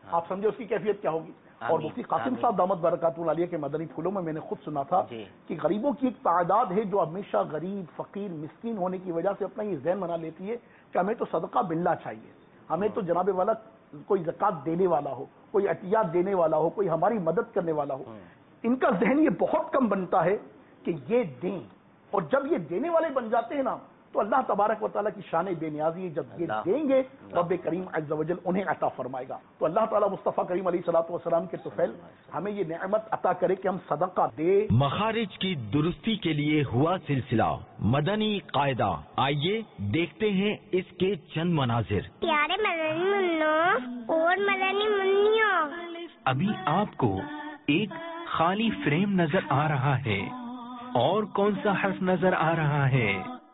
آپ سمجھے اس کی کیفیت کیا ہوگی. اور مفتی قاسم صاحب دامت برکاتہ العالیہ کے مدنی پھولوں میں میں نے خود سنا تھا کہ غریبوں کی ایک تعداد ہے جو ہمیشہ غریب فقیر مسکین ہونے کی وجہ سے اپنا یہ ذہن بنا لیتی ہے کہ ہمیں تو صدقہ باللہ چاہیے, ہمیں تو جناب والا کوئی زکوٰۃ دینے والا ہو, کوئی عطیات دینے والا ہو, کوئی ہماری مدد کرنے والا ہو. ان کا ذہن یہ بہت کم بنتا ہے کہ یہ دیں, اور جب یہ دینے والے بن جاتے ہیں نا تو اللہ تبارک و تعالیٰ کی شان بے نیازی, جب یہ دیں گے رب کریم عز و جل انہیں عطا فرمائے گا. تو اللہ تعالیٰ مصطفیٰ کریم علیہ الصلوۃ والسلام کے طفیل ہمیں یہ نعمت عطا کرے کہ ہم صدقہ دے. مخارج کی درستی کے لیے ہوا سلسلہ مدنی قاعدہ, آئیے دیکھتے ہیں اس کے چند مناظر. پیارے مدنی منوں اور مدنی منیوں, ابھی آپ کو ایک خالی فریم نظر آ رہا ہے, اور کون سا حرف نظر آ رہا ہے؟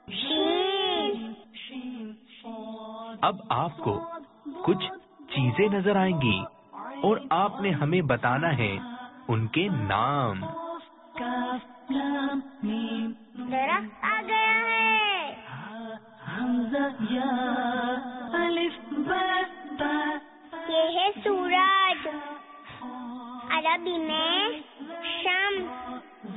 اب آپ کو کچھ چیزیں نظر آئیں گی اور آپ نے ہمیں بتانا ہے ان کے نام. درخت آ گیا ہے, یہ ہے سورج, عربی میں شمس,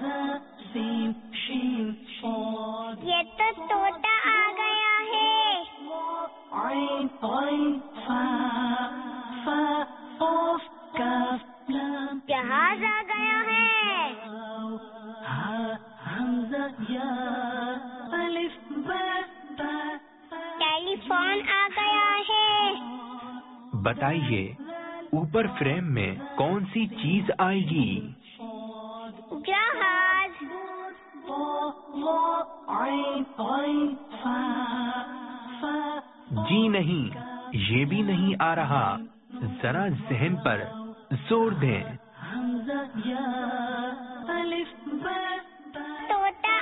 یہ تو طوطا آ گیا ہے, جہاز آ گیا ہے, ٹیلی فون آ گیا ہے. بتائیے اوپر فریم میں کون سی چیز آئے گی؟ جہاز. جی نہیں, یہ بھی نہیں آ رہا, ذرا ذہن پر زور دیں. طوطا.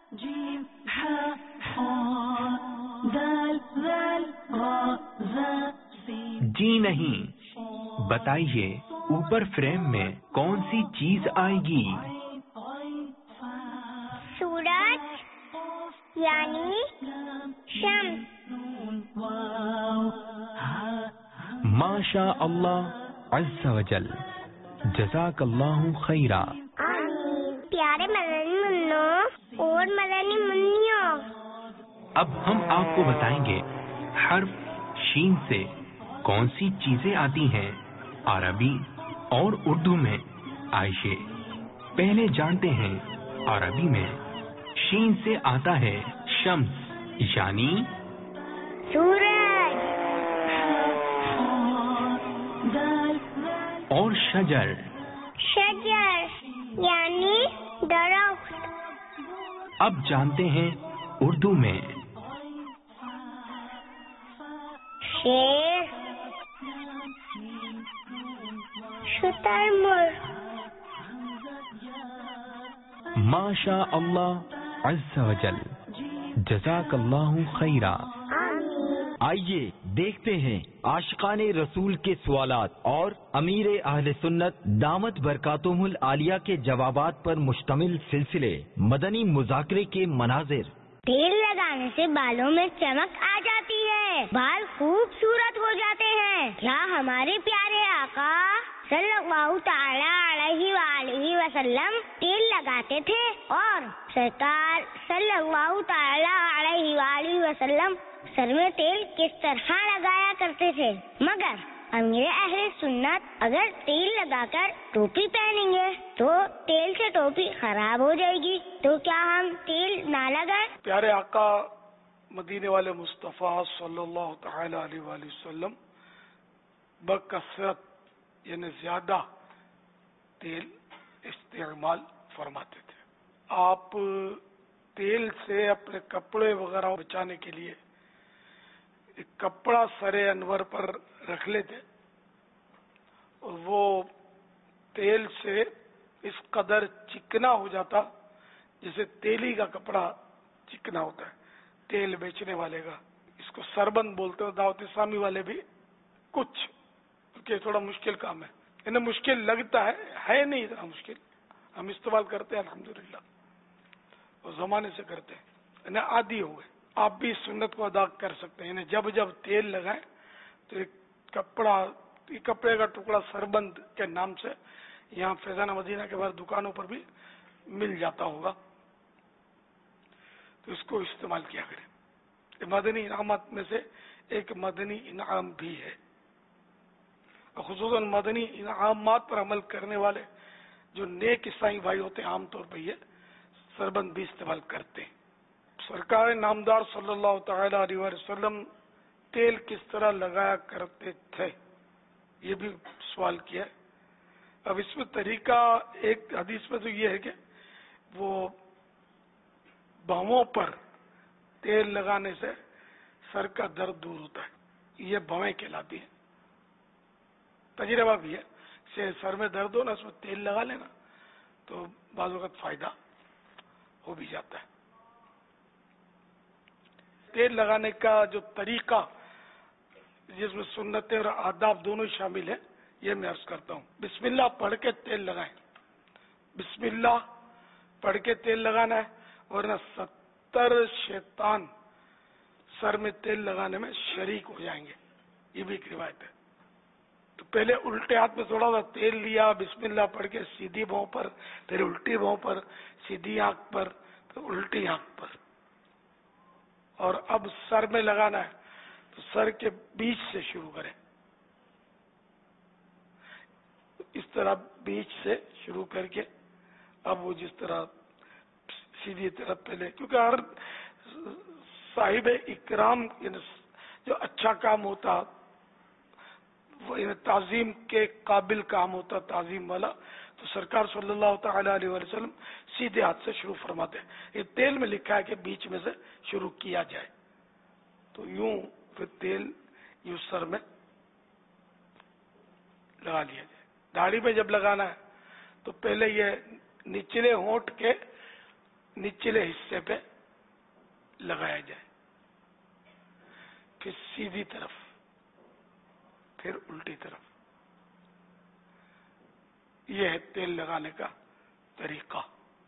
جی نہیں, بتائیے اوپر فریم میں کون سی چیز آئے گی؟ سورج یعنی شمس. ماشاء اللہ عز و جل, جزاک اللہ خیرا. پیارے مدنی منوں اور مدنی منیوں, اب ہم آپ کو بتائیں گے حرف شین سے کون سی چیزیں آتی ہیں عربی اور اردو میں. آئیے پہلے جانتے ہیں عربی میں شین سے آتا ہے شمس یعنی سورج, اور شجر شجر یعنی درخت. اب جانتے ہیں اردو میں شیر, شتر مرغ. ماشاء اللہ عز و جل, جزاک اللہ خیرا. آئیے دیکھتے ہیں عاشقان رسول کے سوالات اور امیر اہل سنت دامت برکاتہم العالیہ کے جوابات پر مشتمل سلسلے مدنی مذاکرے کے مناظر. تیل لگانے سے بالوں میں چمک آ جاتی ہے, بال خوبصورت ہو جاتے ہیں. کیا ہمارے پیارے آقا صلی اللہ تعالی علیہ وآلہ وسلم تیل لگاتے تھے؟ اور سرکار صلی اللہ تعالی علیہ وآلہ وسلم سر میں تیل کس طرح لگایا کرتے تھے؟ مگر امیر اہل سنت اگر تیل لگا کر ٹوپی پہنیں گے تو تیل سے ٹوپی خراب ہو جائے گی, تو کیا ہم تیل نہ لگائیں؟ پیارے آقا مدینے والے مصطفیٰ صلی اللہ تعالی علیہ وآلہ وسلم بکثرت یعنی زیادہ تیل استعمال فرماتے تھے. آپ تیل سے اپنے کپڑے وغیرہ بچانے کے لیے ایک کپڑا سر انور پر رکھ لیتے, اور وہ تیل سے اس قدر چکنا ہو جاتا جیسے تیلی کا کپڑا چکنا ہوتا ہے. تیل بیچنے والے کا, اس کو سربند بولتے ہیں, دعوت اسلامی والے بھی کچھ, کیونکہ تھوڑا مشکل کام ہے, انہیں مشکل لگتا ہے, ہے نہیں اتنا مشکل, ہم استعمال کرتے ہیں الحمدللہ, اور زمانے سے کرتے ہیں, انہیں عادی ہوئے. آپ بھی اس سنت کو ادا کر سکتے ہیں, انہیں جب جب تیل لگائیں تو ایک کپڑا ये कपड़े का टुकड़ा सरबंद के नाम से यहाँ फैजाना मदीना के बाहर दुकानों पर भी मिल जाता होगा, तो इसको इस्तेमाल किया करें। ये मदनी इनामत में से एक मदनी इनाम भी है, और खुसूसन मदनी इनामात पर अमल करने वाले जो नेक ईसाई भाई होते हैं आमतौर पर ये सरबंद भी इस्तेमाल करते हैं। सरकार नामदार सल्लल्लाहु तआला अलैहि वसल्लम तेल किस तरह लगाया करते थे, ये भी सवाल किया। अब इसमें तरीका एक हदीस में तो ये है कि वो भवों पर तेल लगाने से सर का दर्द दूर होता है, ये भवें कहलाती है। तजुर्बा भी है, से सर में दर्द हो ना उसमें तेल लगा लेना तो बाज़ वक़्त फायदा हो भी जाता है। तेल लगाने का जो तरीका जिसमें सुन्नतें और आदाब दोनों शामिल है, ये मैं अर्ज करता हूँ। बिस्मिल्लाह पढ़ के तेल लगाएं, बिस्मिल्लाह पढ़ के तेल लगाना है, वरना सत्तर शैतान सर में तेल लगाने में शरीक हो जाएंगे, ये भी एक रिवायत है। तो पहले उल्टे हाथ में थोड़ा सा तेल लिया, बिस्मिल्लाह पढ़ के सीधी भौं पर, फिर उल्टी भौं पर, सीधी आंख पर, फिर उल्टी आंख पर, और अब सर में लगाना है तो सर के बीच से शुरू करें, इस तरह बीच से शुरू करके अब वो जिस तरह सीधी तरफ पहले, क्योंकि हर साहिब इकराम जो अच्छा काम होता वो ताजीम के काबिल काम होता, ताजीम वाला, तो सरकार सल्लल्लाहु तआला अलैहि वसल्लम सीधे हाथ से शुरू फरमाते हैं। ये तेल में लिखा है कि बीच में से शुरू किया जाए, तो यूं फिर तेल यूं सर में लगा लिया जाए। दाढ़ी में जब लगाना है तो पहले ये निचले होंठ के निचले हिस्से पे लगाया जाए, फिर सीधी तरफ, फिर उल्टी तरफ। यह है तेल लगाने का तरीका।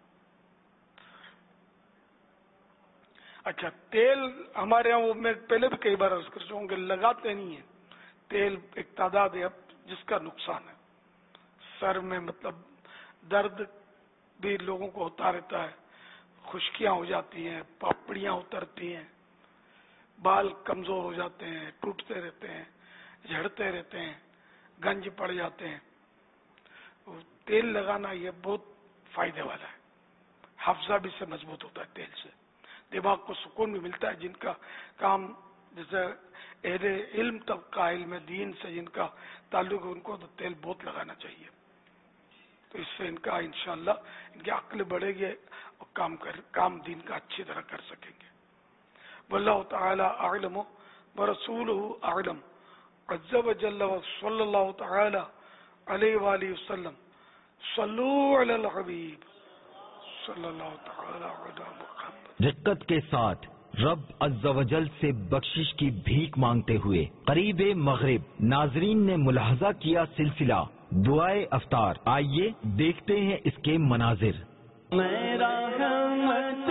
अच्छा, तेल हमारे यहाँ वो मैं पहले भी कई बार अर्ज कर चुका हूं कि लगाते नहीं है तेल, एक तादाद है जिसका नुकसान है। सर में मतलब दर्द भी लोगों को होता रहता है, खुश्कियां हो जाती हैं, पापड़ियां उतरती हैं, बाल कमजोर हो जाते हैं, टूटते रहते हैं, झड़ते रहते हैं, गंज पड़ जाते हैं। तेल लगाना ये बहुत फायदे वाला है, हाफजा भी से मजबूत होता है तेल से, दिमाग को सुकून भी मिलता है। जिनका काम जैसे अहले इल्म तबका, इल्म दीन से जिनका ताल्लुक है, उनको तो तेल बहुत लगाना चाहिए, तो इससे इनका इंशाअल्लाह इनकी अक्ल बढ़ेगी और काम कर काम दीन का अच्छी तरह कर सकेंगे। वल्लाहु तआला अअलम व रसूलुहु अअलम। अज़्ज़ व जल्ल व सल्लल्लाहु तआला अलैहि व आलिहि वसल्लम। सल्लू अलल हबीब सल्लल्लाहु तआला अला मुहम्मद। रिक्कत के साथ रब अज़्ज़ व जल से बख्शिश की भीख मांगते हुए करीब मगरिब नाजरीन ने मुलाहजा किया सिलसिला दुआए अफ्तार। आइए देखते हैं इसके मनाजिर। मेरा रहमत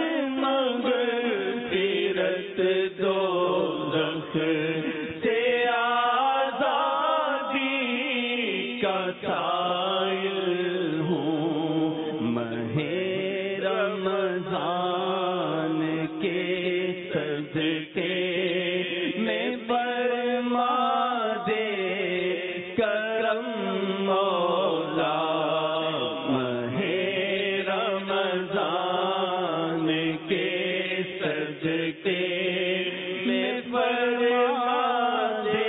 मग़फ़िरत दोज़ख से आज़ादी का साइल हूँ, महे रमज़ान के सदक़े में फरमा दे करम मौला, महे रमज़ान के सदक़े में फरमा दे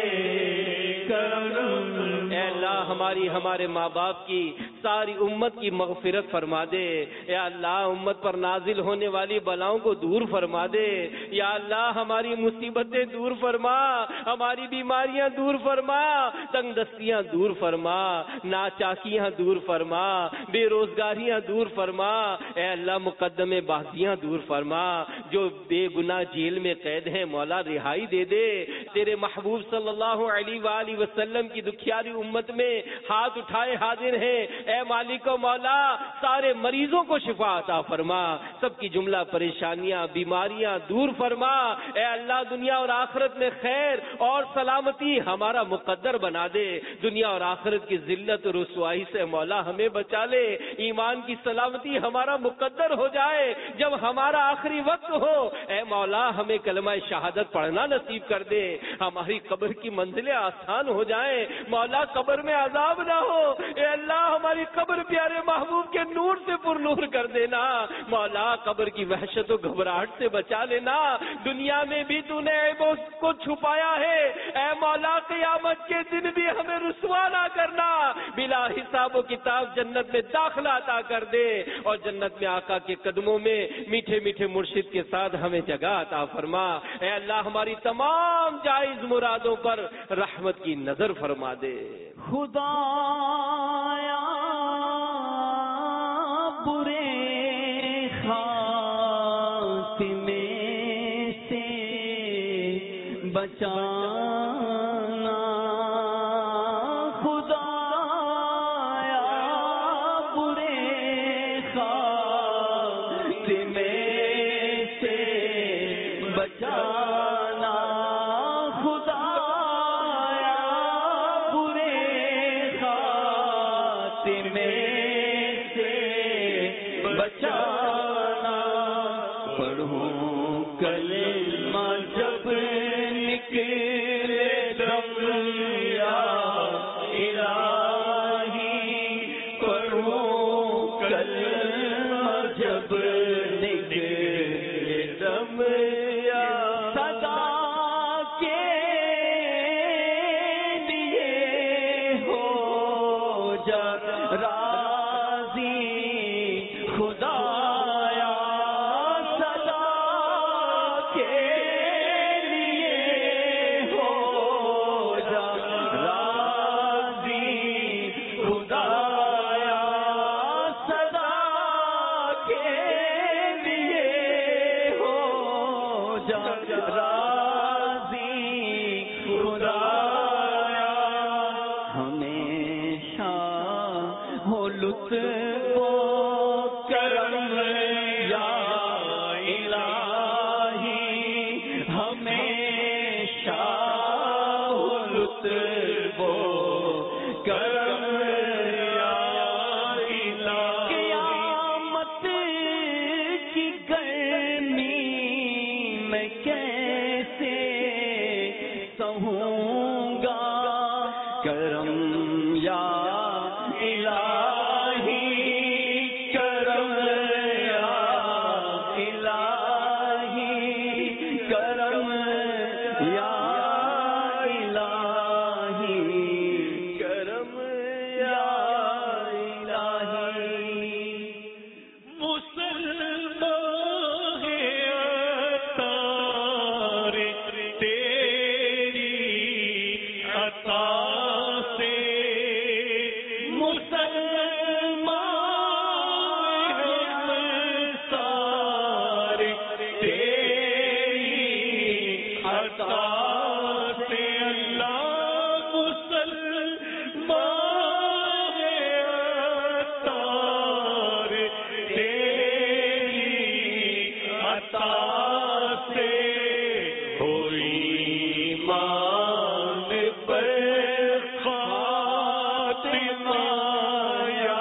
करम। ऐ अल्लाह हमारी हमारे माँ बाप की सारी उम्मत की मग़फ़िरत फरमा दे। या अल्लाह उम्मत पर नाजिल होने वाली बलाओं को दूर फरमा दे। या अल्लाह हमारी मुसीबतें दूर फरमा, हमारी बीमारियां दूर फरमा, तंगदस्तियां दूर फरमा, नाचाकियां दूर फरमा, बेरोजगारियां दूर फरमा। ऐ अल्लाह मुकद्दमे बाजियां दूर फरमा, जो बेगुनाह जेल में कैद हैं मौला रिहाई दे दे। तेरे महबूब सल्लल्लाहु अलैहि वसल्लम की दुखियारी उम्मत में हाथ उठाए हाजिर हैं। اے مالک و مولا سارے مریضوں کو شفا عطا فرما، سب کی جملہ پریشانیاں بیماریاں دور فرما، اے اللہ دنیا اور آخرت میں خیر اور سلامتی ہمارا مقدر بنا دے، دنیا اور آخرت کی ذلت اور رسوائی سے مولا ہمیں بچا لے، ایمان کی سلامتی ہمارا مقدر ہو جائے جب ہمارا آخری وقت ہو، اے مولا ہمیں کلمہ شہادت پڑھنا نصیب کر دے، ہماری قبر کی منزلیں آسان ہو جائیں، مولا قبر میں عذاب نہ ہو، اے اللہ ہماری قبر پیارے محبوب کے نور سے پر نور کر دینا، مولا قبر کی وحشت و گھبراہٹ سے بچا لینا، دنیا میں بھی تو نے عیبوں کو چھپایا ہے، اے مولا قیامت کے دن بھی ہمیں رسوا نہ کرنا، بلا حساب و کتاب جنت میں داخلہ عطا کر دے، اور جنت میں آقا کے قدموں میں میٹھے میٹھے مرشد کے ساتھ ہمیں جگہ عطا فرما، اے اللہ ہماری تمام جائز مرادوں پر رحمت کی نظر فرما دے۔ خدایا برے خاتمے سے بچانا، خدایا برے خاتمے سے بچانا، خدایا برے خاتمے سے بچانا، پڑھوں کلمہ جب نکلے دم یا الہی، پڑھوں کلمہ جب نکلے دم یا صدا کے لیے ہو جا راضی، خدایا صدا کے لیے ہو جا راضی، خدایا صدا کے لیے ہو جا راضی، خدایا ہمیشہ ہو لطف و کرم یا الہی، ہمیشہ ہو لطف و کرم یا الہی، قیامت کی گرمی میں کیسے سہوں گا، کرم یا الہی، کرم یا الہی، کرم یا الہی، کرم یا الہی، مسلمان ہے اتار تیری عطا سے، مسلمان ہے اتار تیری عطا سے، اللہ مسلمان ہے اتار تیری عطا سے، ہوئی ایمان پر خاتمہ یا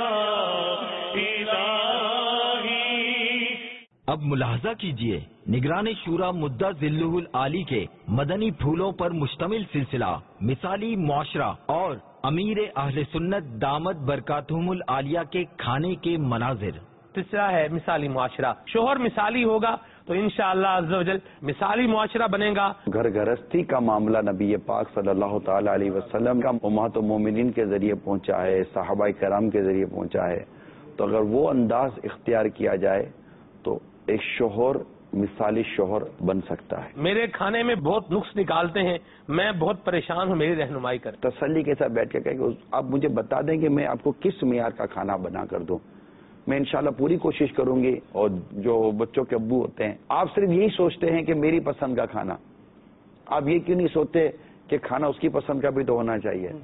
الہی۔ اب ملاحظہ کیجئے نگران شورا مدعا ذلہ العالی کے مدنی پھولوں پر مشتمل سلسلہ مثالی معاشرہ اور امیر اہل سنت دامت برکاتہم العالیہ کے کھانے کے مناظر۔ تیسرا ہے مثالی معاشرہ، شوہر مثالی ہوگا تو انشاءاللہ عز و جل مثالی معاشرہ بنے گا۔ گھر گھرستی کا معاملہ نبی پاک صلی اللہ تعالی علیہ وسلم کا امہات المومنین کے ذریعے پہنچا ہے، صحابہ کرام کے ذریعے پہنچا ہے، تو اگر وہ انداز اختیار کیا جائے تو ایک شوہر مثالی شوہر بن سکتا ہے۔ میرے کھانے میں بہت نقص نکالتے ہیں، میں بہت پریشان ہوں، میری رہنمائی کریں۔ تسلی کے ساتھ بیٹھ کے کہیں کہ آپ مجھے بتا دیں کہ میں آپ کو کس معیار کا کھانا بنا کر دوں، میں انشاءاللہ پوری کوشش کروں گی۔ اور جو بچوں کے ابو ہوتے ہیں، آپ صرف یہی سوچتے ہیں کہ میری پسند کا کھانا، آپ یہ کیوں نہیں سوچتے کہ کھانا اس کی پسند کا بھی تو ہونا چاہیے؟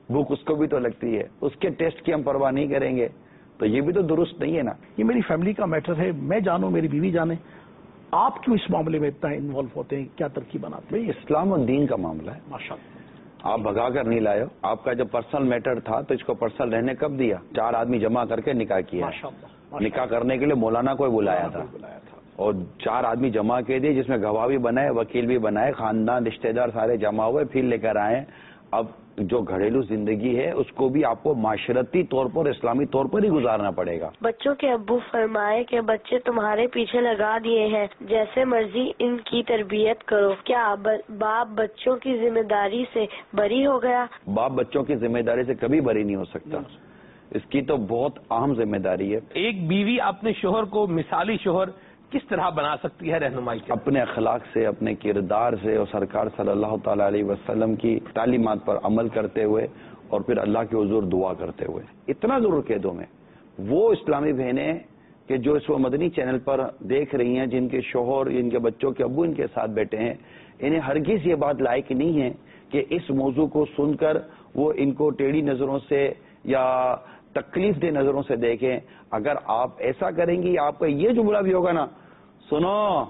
भूख उसको भी तो लगती है, उसके टेस्ट की हम परवाह नहीं करेंगे, तो ये भी तो दुरुस्त नहीं है ना। ये मेरी फैमिली का मैटर है, मैं जानूं, मेरी बीवी जाने, आप क्यों इस मामले में इतना इन्वॉल्व होते हैं, क्या तरकीब बनाते हैं? भाई इस्लाम और दीन का मामला है, माशाअल्लाह। आप भगा कर नहीं लाए हो। आपका जब पर्सनल मैटर था तो इसको पर्सनल रहने कब दिया? चार आदमी जमा करके निकाह किया, निकाह करने के लिए मौलाना को बुलाया था और चार आदमी जमा के दिए, जिसमें गवाह भी बनाए, वकील भी बनाए, खानदान रिश्तेदार सारे जमा हुए, फिर लेकर आए। अब जो घरेलू जिंदगी है उसको भी आपको माशरती तौर पर, इस्लामी तौर पर ही गुजारना पड़ेगा। बच्चों के अब्बू फरमाए कि बच्चे तुम्हारे पीछे लगा दिए हैं, जैसे मर्जी इनकी तरबियत करो, क्या बाप बच्चों की जिम्मेदारी से बरी हो गया? बाप बच्चों की जिम्मेदारी से कभी बरी नहीं हो सकता, इसकी तो बहुत अहम जिम्मेदारी है। एक बीवी अपने शोहर को मिसाली शोहर किस तरह बना सकती है रहनुमाई के? अपने अखलाक से, अपने किरदार से और सरकार सल्लल्लाहु ताला अलैहि वसल्लम की तालीमात पर अमल करते हुए और फिर अल्लाह के हुजूर दुआ करते हुए। इतना जरूर कह दो मैं, वो इस्लामी बहनें कि जो इस वक्त मदनी चैनल पर देख रही हैं, जिनके शोहर, जिनके बच्चों के अब्बू इनके साथ बैठे हैं, इन्हें हरगिज ये बात लायक नहीं है कि इस मौजू को सुनकर वो इनको टेढ़ी नजरों से या तकलीफ दे नजरों से देखें। अगर आप ऐसा करेंगी, आपका ये जुमला भी होगा ना, सुनो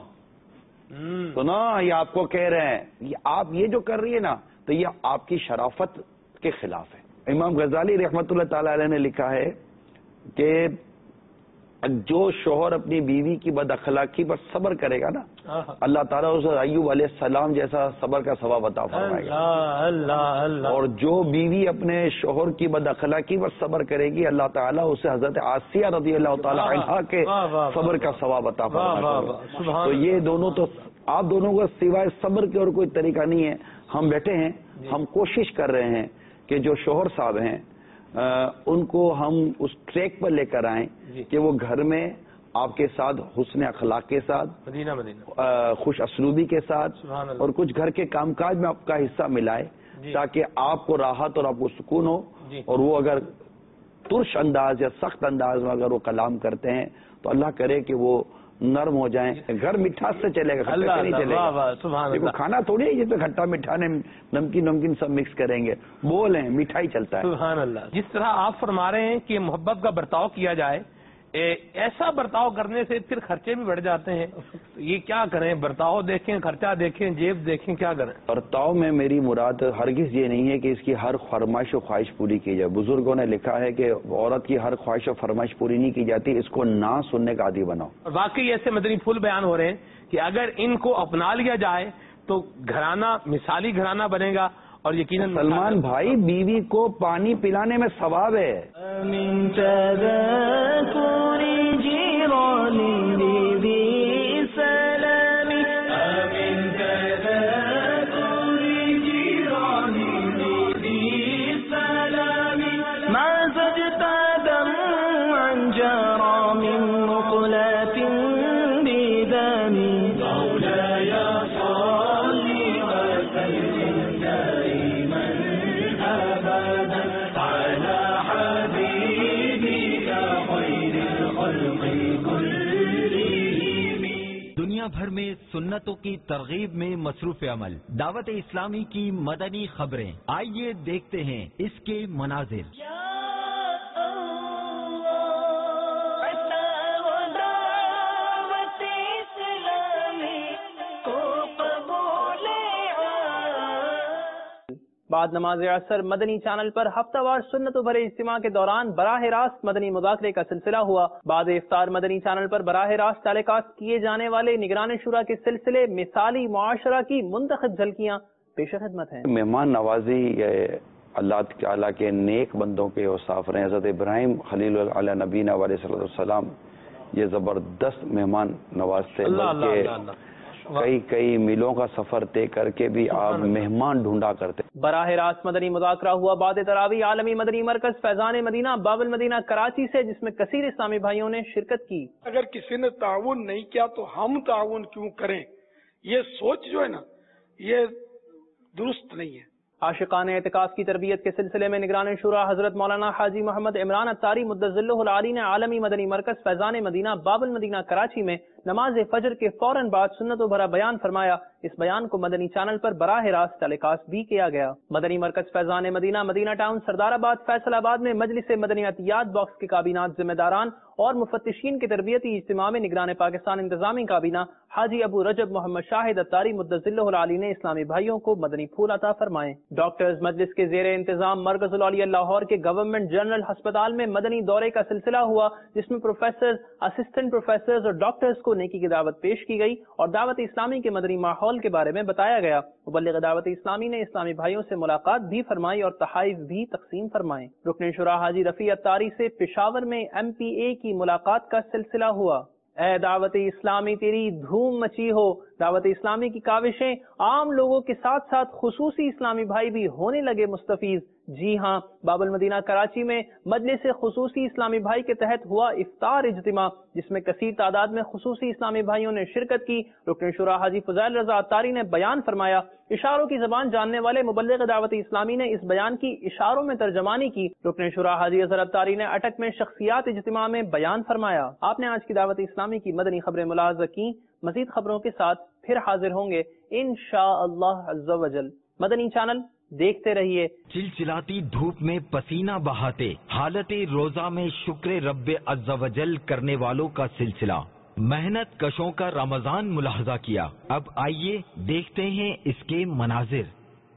सुनो, ये आपको कह रहे हैं, ये आप ये जो कर रही है ना, तो ये आपकी शराफत के खिलाफ है। इमाम गजाली रहमतुल्लाह ताला अलैह ने लिखा है कि जो शोहर अपनी बीवी की बदअखलाकी पर सब्र करेगा ना, अल्लाह ताला उसे अय्यूब अलैहिस्सलाम जैसा सब्र का सवाब अता फरमाएगा। अल्लाह अल्लाह। और जो बीवी अपने शोहर की बदअखलाकी पर सब्र करेगी, अल्लाह ताला उसे हजरत आसिया रज़ियल्लाहु ताला अन्हा के सब्र का सवाब अता फरमाएगा। तो ये दोनों, तो आप दोनों को सिवाय सब्र के और कोई तरीका नहीं है। हम बैठे हैं, हम कोशिश कर रहे हैं कि जो शोहर साहब हैं आ, उनको हम उस ट्रैक पर लेकर आएं कि वो घर में आपके साथ हुस्न अखलाक के साथ, मदीना मदीना आ, खुश असलूबी के साथ और कुछ घर के कामकाज में आपका हिस्सा मिलाए, ताकि आपको राहत और आपको सुकून हो। और वो अगर तुर्श अंदाज या सख्त अंदाज में अगर वो कलाम करते हैं तो अल्लाह करे कि वो नरम हो जाएं। घर मिठास से चलेगा, खट्टा नहीं चलेगा। देखो खाना थोड़ी है जिसमें खट्टा मीठा ने नमकीन नमकीन सब मिक्स करेंगे, बोल है मिठाई चलता है। सुभान अल्लाह। जिस तरह आप फरमा रहे हैं कि मोहब्बत का बर्ताव किया जाए, ए, ऐसा बर्ताव करने से फिर खर्चे भी बढ़ जाते हैं, तो ये क्या करें? बर्ताव देखें, खर्चा देखें, जेब देखें, क्या करें? बर्ताव में मेरी मुराद हरगिज ये नहीं है कि इसकी हर फरमाइश और ख्वाहिश पूरी की जाए। बुजुर्गों ने लिखा है कि औरत की हर ख्वाहिश और फरमाइश पूरी नहीं की जाती, इसको ना सुनने का आदी बनाओ। और वाकई ऐसे मदनी फूल बयान हो रहे हैं कि अगर इनको अपना लिया जाए तो घराना मिसाली घराना बनेगा। और यकीनन सलमान भाई, बीवी को पानी पिलाने में सवाब है। दुनिया भर में सुन्नतों की तरगीब में मसरूफ अमल दावत इस्लामी की मदनी खबरें, आइए देखते हैं इसके मनाजिर। बाद नमाज असर मदनी चैनल पर हफ्तावार सुन्नत भरे इज्तिमा के दौरान बराह रास्त मदनी मुज़ाकरे का सिलसिला हुआ। बाद इफ्तार मदनी चैनल पर बराह रास्त ताल्लुकात किए जाने वाले निगरान शुरा के सिलसिले मिसाली मुआशरा की मुंतखब झलकियां पेश खिदमत हैं। मेहमान नवाजी अल्लाह ताला के नेक बंदों के औसाफ रहे। हज़रत इब्राहिम खलील अला नबीना अलैहिस्सलाम ये जबरदस्त मेहमान नवाज थे। कई कई मीलों का सफर तय करके भी आप मेहमान ढूंढा करते। बराह रास्त मदनी मुज़ाकरा हुआ बाद तरावी आलमी मदनी मरकज फैजान मदीना बाबुल मदीना कराची से, जिसमें कसीर इस्लामी भाइयों ने शिरकत की। अगर किसी ने ताउन नहीं किया तो हम ताउन क्यों करें, ये सोच जो है ना, ये दुरुस्त नहीं है। आशिकान एतिकाफ की तरबियत के सिलसिले में निगरान शुरा हजरत मौलाना हाजी मोहम्मद इमरान अत्तारी मुद्दज़िल्लुहुल आली ने आलमी मदनी मरकज फैजान मदीना बाबुल मदीना कराची में نماز فجر کے فوراً بعد سنتوں بھرا بیان فرمایا۔ اس بیان کو مدنی چینل پر براہ راست ٹیلی کاسٹ بھی کیا گیا۔ مدنی مرکز فیضان مدینہ مدینہ ٹاؤن سردار آباد فیصل آباد میں مجلس مدنیاتیات باکس کے کابینات ذمہ داران اور مفتشین کے تربیتی اجتماع میں نگران پاکستان انتظامی کابینہ حاجی ابو رجب محمد شاہد اتاری مدظلہ العالی نے اسلامی بھائیوں کو مدنی پھول عطا فرمائے۔ ڈاکٹرز مجلس کے زیر انتظام مرکز الاولیاء لاہور کے گورنمنٹ جنرل ہسپتال میں مدنی دورے کا سلسلہ ہوا، جس میں پروفیسر، اسسٹنٹ پروفیسرز اور ڈاکٹرز کو نیکی کی دعوت پیش کی گئی اور دعوت اسلامی کے مدنی ماحول کے بارے میں بتایا گیا۔ مبلغ دعوت اسلامی نے اسلامی بھائیوں سے ملاقات بھی فرمائی اور تحائف بھی تقسیم فرمائے۔ رکن شورا حاجی رفیع اتاری سے پشاور میں ایم پی اے کی ملاقات کا سلسلہ ہوا۔ اے دعوت اسلامی تیری دھوم مچی ہو، دعوت اسلامی کی کاوشیں عام لوگوں کے ساتھ ساتھ خصوصی اسلامی بھائی بھی ہونے لگے مستفیض۔ جی ہاں، باب المدینہ کراچی میں مجلس خصوصی اسلامی بھائی کے تحت ہوا افطار اجتماع، جس میں کثیر تعداد میں خصوصی اسلامی بھائیوں نے شرکت کی۔ رکن شورا حاجی فضائل رضا اتاری نے بیان فرمایا۔ اشاروں کی زبان جاننے والے مبلغ دعوت اسلامی نے اس بیان کی اشاروں میں ترجمانی کی۔ رکن شورا حاجی اظہر اتاری نے اٹک میں شخصیات اجتماع میں بیان فرمایا۔ آپ نے آج کی دعوت اسلامی کی مدنی خبریں ملاحظہ کی۔ مزید خبروں کے ساتھ پھر حاضر ہوں گے انشاءاللہ عز و جل۔ مدنی چینل دیکھتے رہیے۔ چلچلاتی دھوپ میں پسینہ بہاتے حالت روزہ میں شکر رب عز و جل کرنے والوں کا سلسلہ، محنت کشوں کا رمضان ملاحظہ کیا۔ اب آئیے دیکھتے ہیں اس کے مناظر۔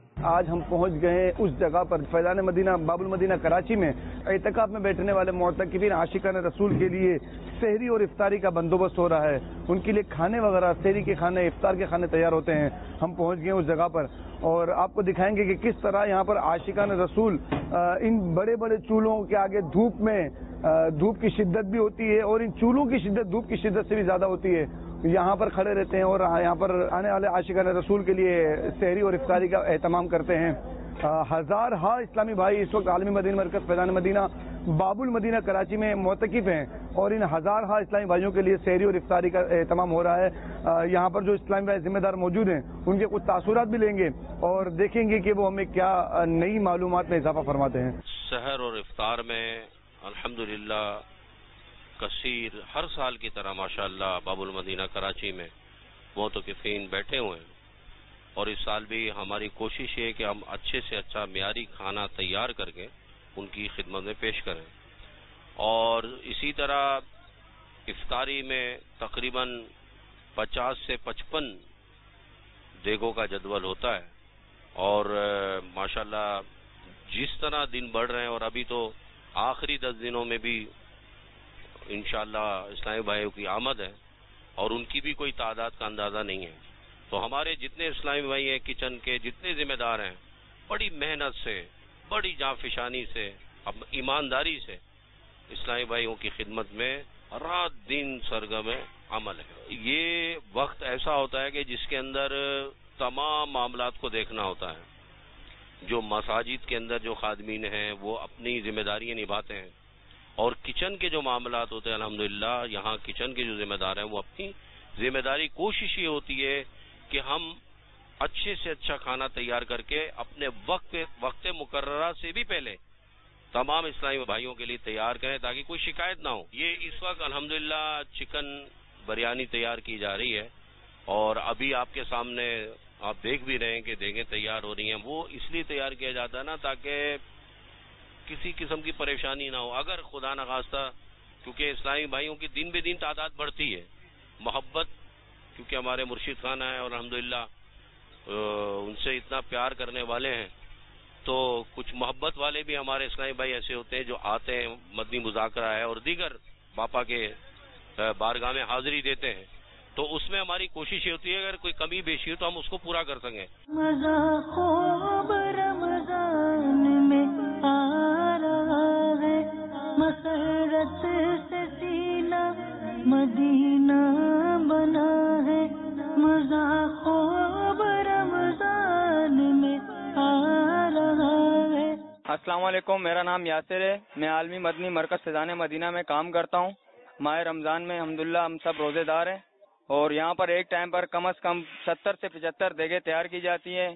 آج ہم پہنچ گئے اس جگہ پر فیضان مدینہ باب المدینہ کراچی میں اعتکاف میں بیٹھنے والے معتکفین عاشقان رسول کے لیے سحری اور افطاری کا بندوبست ہو رہا ہے۔ ان کے لیے کھانے وغیرہ، سحری کے کھانے، افطار کے کھانے تیار ہوتے ہیں۔ ہم پہنچ گئے اس جگہ پر اور آپ کو دکھائیں گے کہ کس طرح یہاں پر عاشقان رسول ان بڑے بڑے چولہوں کے آگے دھوپ میں، دھوپ کی شدت بھی ہوتی ہے اور ان چولہوں کی شدت دھوپ کی شدت سے بھی زیادہ ہوتی ہے، یہاں پر کھڑے رہتے ہیں اور یہاں پر آنے والے عاشقان رسول کے لیے سحری اور افطاری کا اہتمام کرتے ہیں۔ ہزار ہا اسلامی بھائی اس وقت عالمی مدینہ مرکز فیضان مدینہ باب المدینہ کراچی میں معتکف ہیں اور ان ہزار ہا اسلامی بھائیوں کے لیے سحری اور افطاری کا اہتمام ہو رہا ہے۔ یہاں پر جو اسلامی بھائی ذمہ دار موجود ہیں ان کے کچھ تاثرات بھی لیں گے اور دیکھیں گے کہ وہ ہمیں کیا نئی معلومات میں اضافہ فرماتے ہیں۔ سحر اور افطار میں الحمدللہ کثیر ہر سال کی طرح ماشاءاللہ باب المدینہ کراچی میں معتکفین بیٹھے ہوئے ہیں اور اس سال بھی ہماری کوشش ہے کہ ہم اچھے سے اچھا معیاری کھانا تیار کر کے ان کی خدمت میں پیش کریں اور اسی طرح افطاری میں تقریباً پچاس سے پچپن دیگوں کا جدول ہوتا ہے اور ماشاءاللہ جس طرح دن بڑھ رہے ہیں اور ابھی تو آخری دس دنوں میں بھی انشاءاللہ اسلامی بھائیوں کی آمد ہے اور ان کی بھی کوئی تعداد کا اندازہ نہیں ہے، تو ہمارے جتنے اسلامی بھائی ہیں کچن کے جتنے ذمہ دار ہیں بڑی محنت سے، بڑی جانفشانی سے، ایمانداری سے اسلامی بھائیوں کی خدمت میں رات دن سرگرم عمل ہے۔ یہ وقت ایسا ہوتا ہے کہ جس کے اندر تمام معاملات کو دیکھنا ہوتا ہے۔ جو مساجد کے اندر جو خادمین ہیں وہ اپنی ذمہ داریاں نبھاتے ہیں اور کچن کے جو معاملات ہوتے ہیں الحمدللہ یہاں کچن کے جو ذمہ دار ہیں وہ اپنی ذمہ داری کوشش یہ ہوتی ہے کہ ہم اچھے سے اچھا کھانا تیار کر کے اپنے وقت وقت مقررہ سے بھی پہلے تمام اسلامی بھائیوں کے لیے تیار کریں تاکہ کوئی شکایت نہ ہو۔ یہ اس وقت الحمدللہ چکن بریانی تیار کی جا رہی ہے اور ابھی آپ کے سامنے آپ دیکھ بھی رہے ہیں کہ دیگیں تیار ہو رہی ہیں۔ وہ اس لیے تیار کیا جاتا ہے نا تاکہ کسی قسم کی پریشانی نہ ہو، اگر خدا نخواستہ، کیونکہ اسلامی بھائیوں کی دن بہ دن تعداد بڑھتی ہے، محبت کیونکہ ہمارے مرشد خانہ ہیں اور الحمدللہ ان سے اتنا پیار کرنے والے ہیں، تو کچھ محبت والے بھی ہمارے اسلامی بھائی ایسے ہوتے ہیں جو آتے ہیں، مدنی مذاکرہ ہے اور دیگر باپا کے بارگاہ میں حاضری دیتے ہیں، تو اس میں ہماری کوشش یہ ہوتی ہے اگر کوئی کمی بیشی ہو تو ہم اس کو پورا کر سکیں۔ مزہ خوب رمضان میں آ رہا ہے، مسرت سے سینہ مدینہ بنا ہے، مزہ خوب رمضان میں آ رہا ہے۔ السلام علیکم، میرا نام یاسر ہے، میں عالمی مدنی مرکز فیضان مدینہ میں کام کرتا ہوں۔ ماہ رمضان میں الحمدللہ ہم سب روزے دار ہیں اور یہاں پر ایک ٹائم پر کم از کم ستر سے پچہتر دیگیں تیار کی جاتی ہیں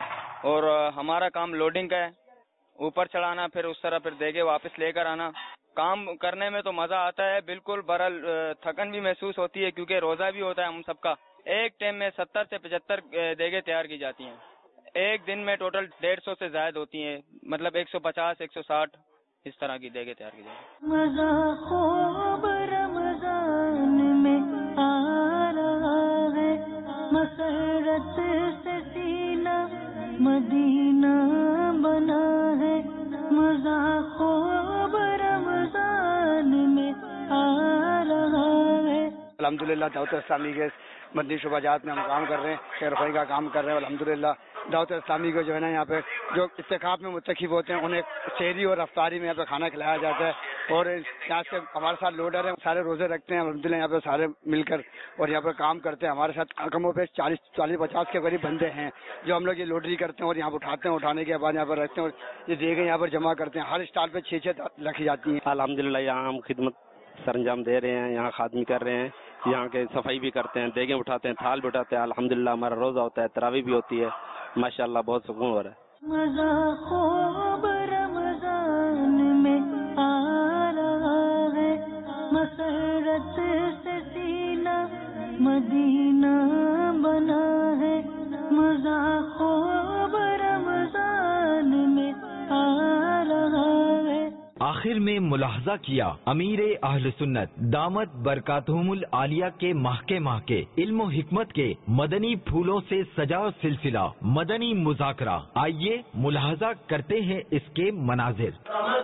اور ہمارا کام لوڈنگ کا ہے، اوپر چڑھانا، پھر اس طرح پھر دیگیں واپس لے کر آنا کام کرنے میں تو مزہ آتا ہے بالکل، برل تھکن بھی محسوس ہوتی ہے کیونکہ روزہ بھی ہوتا ہے ہم سب کا. ایک ٹائم میں ستر سے پچہتر دیگیں تیار کی جاتی ہیں. ایک دن میں ٹوٹل ڈیڑھ سو سے زائد ہوتی ہیں، مطلب ایک سو پچاس ایک سو ساٹھ اس طرح کی دیگیں تیار کی جاتی ہیں. مزہ خوب رمضان میں آ رہا ہے، مسرت سے سینہ مدینہ بنا ہے. مزہ خوب رمضان میں آ رہا ہے. الحمدللہ دعوت اسلامی کے مدنی شعبہ جات میں ہم کام کر رہے ہیں، خیر خواہی کا کام کر رہے ہیں. الحمدللہ دعوت اسلامی کو جو ہے نا یہاں پہ جو اتقاف میں متقف ہوتے ہیں انہیں شہری اور افطاری میں یہاں پہ کھانا کھلایا جاتا ہے. اور یہاں سے ہمارے ساتھ لوڈر ہیں، سارے روزے رکھتے ہیں الحمدللہ یہاں پہ سارے مل کر اور یہاں پہ کام کرتے ہیں. ہمارے ساتھ کم و بیش چالیس چالیس پچاس کے قریب بندے ہیں جو ہم لوگ یہ لوڈری کرتے ہیں اور یہاں پہ اٹھاتے ہیں. اٹھانے کے بعد یہاں پر رکھتے ہیں اور یہ دیگیں یہاں پر جمع کرتے ہیں. ہر اسٹال پہ چھ چھ رکھی جاتی ہیں. الحمدللہ یہاں ہم خدمت سر انجام دے رہے ہیں، یہاں خادمی کر رہے ہیں، یہاں کے صفائی بھی کرتے ہیں، دیگیں اٹھاتے ہیں، تھال بھی اٹھاتے ہیں. الحمدللہ ہمارا روزہ ہوتا ہے، تراویح بھی ہوتی ہے. ماشاءاللہ بہت سکون ہو رہا ہے. مزہ خوب رمضان میں آ رہا ہے، مسرت سے سینہ مدینہ بنا ہے. مزہ خوب رمضان میں آ رہا ہے. آخر میں ملاحظہ کیا امیر اہل سنت دامت برکاتہم العالیہ کے ماہ کے ماہ کے علم و حکمت کے مدنی پھولوں سے سجا سلسلہ مدنی مذاکرہ. آئیے ملاحظہ کرتے ہیں اس کے مناظر.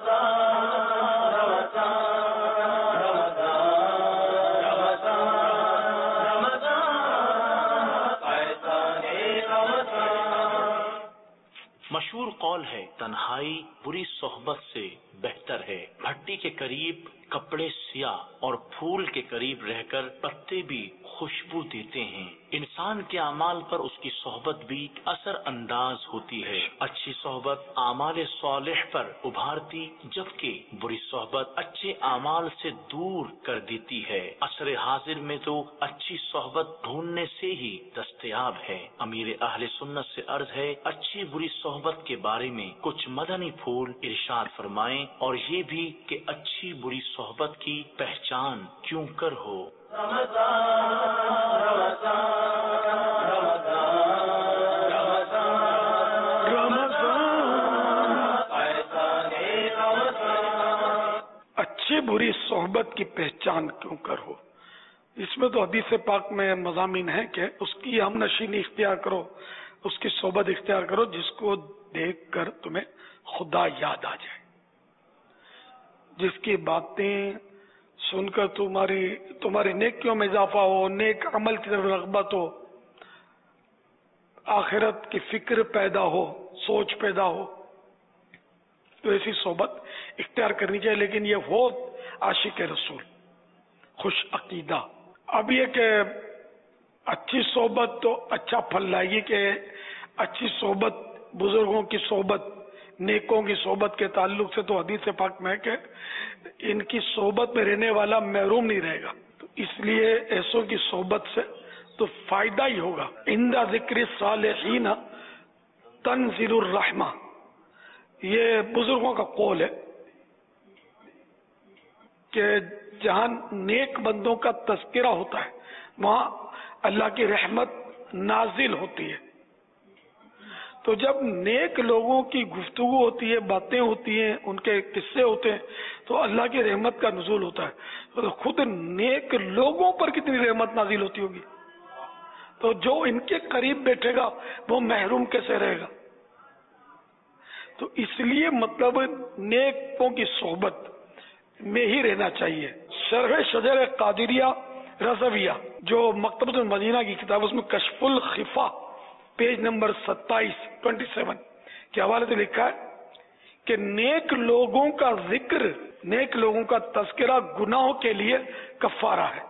مشہور قول ہے تنہائی بری صحبت سے بہتر ہے. بھٹی کے قریب کپڑے سیاہ اور پھول کے قریب رہ کر پتے بھی خوشبو دیتے ہیں. انسان کے اعمال پر اس کی صحبت بھی اثر انداز ہوتی ہے. اچھی صحبت اعمال صالح پر ابھارتی جبکہ بری صحبت اچھے اعمال سے دور کر دیتی ہے. عصر حاضر میں تو اچھی صحبت ڈھونڈنے سے ہی دستیاب ہے. امیر اہل سنت سے عرض ہے اچھی بری صحبت کے بارے میں کچھ مدنی پھول ارشاد فرمائیں اور یہ بھی کہ اچھی بری صحبت کی پہچان کیوں کر ہو. اچھی بری صحبت کی پہچان کیوں کر ہو. اس میں تو حدیث پاک میں مضامین ہیں کہ اس کی ہم نشینی اختیار کرو، اس کی صحبت اختیار کرو جس کو دیکھ کر تمہیں خدا یاد آ جائے، جس کی باتیں سن کر تمہاری تمہاری نیکیوں میں اضافہ ہو، نیک عمل کی طرف رغبت ہو، آخرت کی فکر پیدا ہو، سوچ پیدا ہو، تو ایسی صحبت اختیار کرنی چاہیے. لیکن یہ ہو عاشق رسول، خوش عقیدہ. اب یہ کہ اچھی صحبت تو اچھا پھل لائے گی کہ اچھی صحبت بزرگوں کی صحبت نیکوں کی صحبت کے تعلق سے تو حدیث پاک میں کہ ان کی صحبت میں رہنے والا محروم نہیں رہے گا. تو اس لیے ایسوں کی صحبت سے تو فائدہ ہی ہوگا. عند ذکر صالحین تنزل الرحمہ، یہ بزرگوں کا قول ہے کہ جہاں نیک بندوں کا تذکرہ ہوتا ہے وہاں اللہ کی رحمت نازل ہوتی ہے. تو جب نیک لوگوں کی گفتگو ہوتی ہے، باتیں ہوتی ہیں، ان کے قصے ہوتے ہیں تو اللہ کی رحمت کا نزول ہوتا ہے. تو خود نیک لوگوں پر کتنی رحمت نازل ہوتی ہوگی، تو جو ان کے قریب بیٹھے گا وہ محروم کیسے رہے گا. تو اس لیے مطلب نیکوں کی صحبت میں ہی رہنا چاہیے. شرح شجر قادریہ رضویہ جو مکتبۃ المدینہ کی کتاب، اس میں کشف الخفا پیج نمبر ستائیس ٹوینٹی سیون کے حوالے سے لکھا ہے کہ نیک لوگوں کا ذکر، نیک لوگوں کا تذکرہ گناہوں کے لیے کفارہ ہے.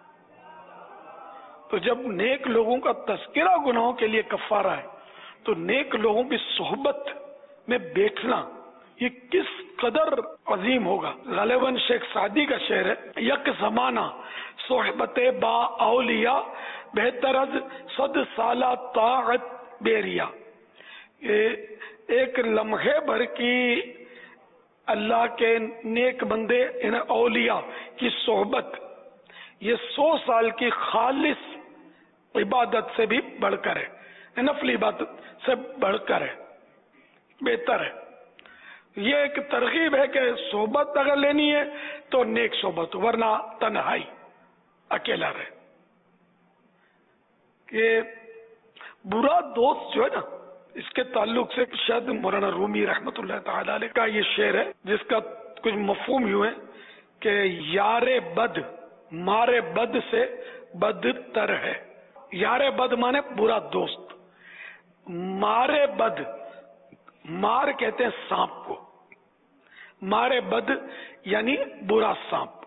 تو جب نیک لوگوں کا تذکرہ گناہوں کے لیے کفارہ ہے تو نیک لوگوں کی صحبت میں بیٹھنا یہ کس قدر عظیم ہوگا. غالباً شیخ سعدی کا شعر ہے، یک زمانہ صحبت با اولیاء بہتر از صد سالہ طاعت بیریا. ایک لمحے بھر کی اللہ کے نیک بندے ان اولیاء کی صحبت یہ سو سال کی خالص عبادت سے بھی بڑھ کر ہے، نفلی عبادت سے بڑھ کر ہے، بہتر ہے۔ یہ ایک ترغیب ہے کہ صحبت اگر لینی ہے تو نیک صحبت، ورنہ تنہائی، اکیلا رہے۔ کہ برا دوست جو ہے نا، اس کے تعلق سے شاید مولانا رومی رحمت اللہ تعالی علیہ کا یہ شعر ہے جس کا کچھ مفہوم یوں ہے کہ یار بد مارے بد سے بدتر ہے۔ یار بد مانے برا دوست، مارے بد، مار کہتے ہیں سانپ کو، مارے بد یعنی برا سانپ۔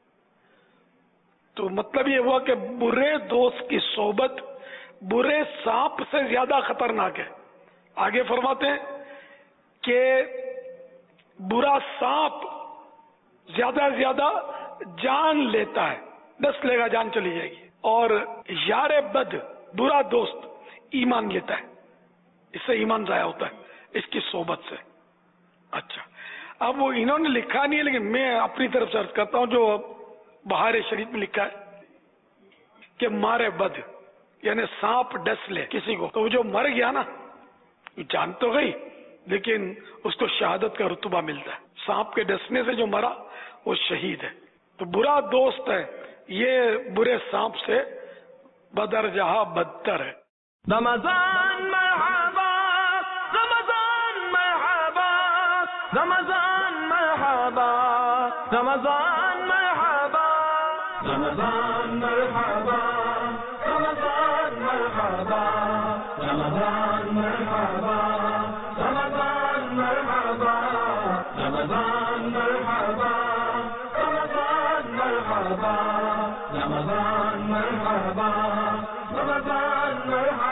تو مطلب یہ ہوا کہ برے دوست کی صحبت برے سانپ سے زیادہ خطرناک ہے۔ آگے فرماتے ہیں کہ برا سانپ زیادہ سے زیادہ جان لیتا ہے، ڈس لے گا جان چلی جائے گی، اور یار بد برا دوست ایمان لیتا ہے، اس سے ایمان ضائع ہوتا ہے اس کی صحبت سے۔ اچھا، اب وہ انہوں نے لکھا نہیں ہے لیکن میں اپنی طرف سے عرض کرتا ہوں جو بہار شریف میں لکھا ہے کہ مارے بد یعنی سانپ ڈس لے کسی کو، تو وہ جو مر گیا نا جان تو گئی لیکن اس کو شہادت کا رتبہ ملتا ہے۔ سانپ کے ڈسنے سے جو مرا وہ شہید ہے۔ تو برا دوست ہے یہ برے سانپ سے بدرجہ بدتر ہے۔ رمضان مرحبا رمضان مرحبا رمضان مرحبا رمضان مرحبا رمضان مرحبا رمضان مرحبا رمضان مرحبا رمضان مرحبا رمضان مرحبا رمضان مرحبا رمضان مرحبا رمضان مرحبا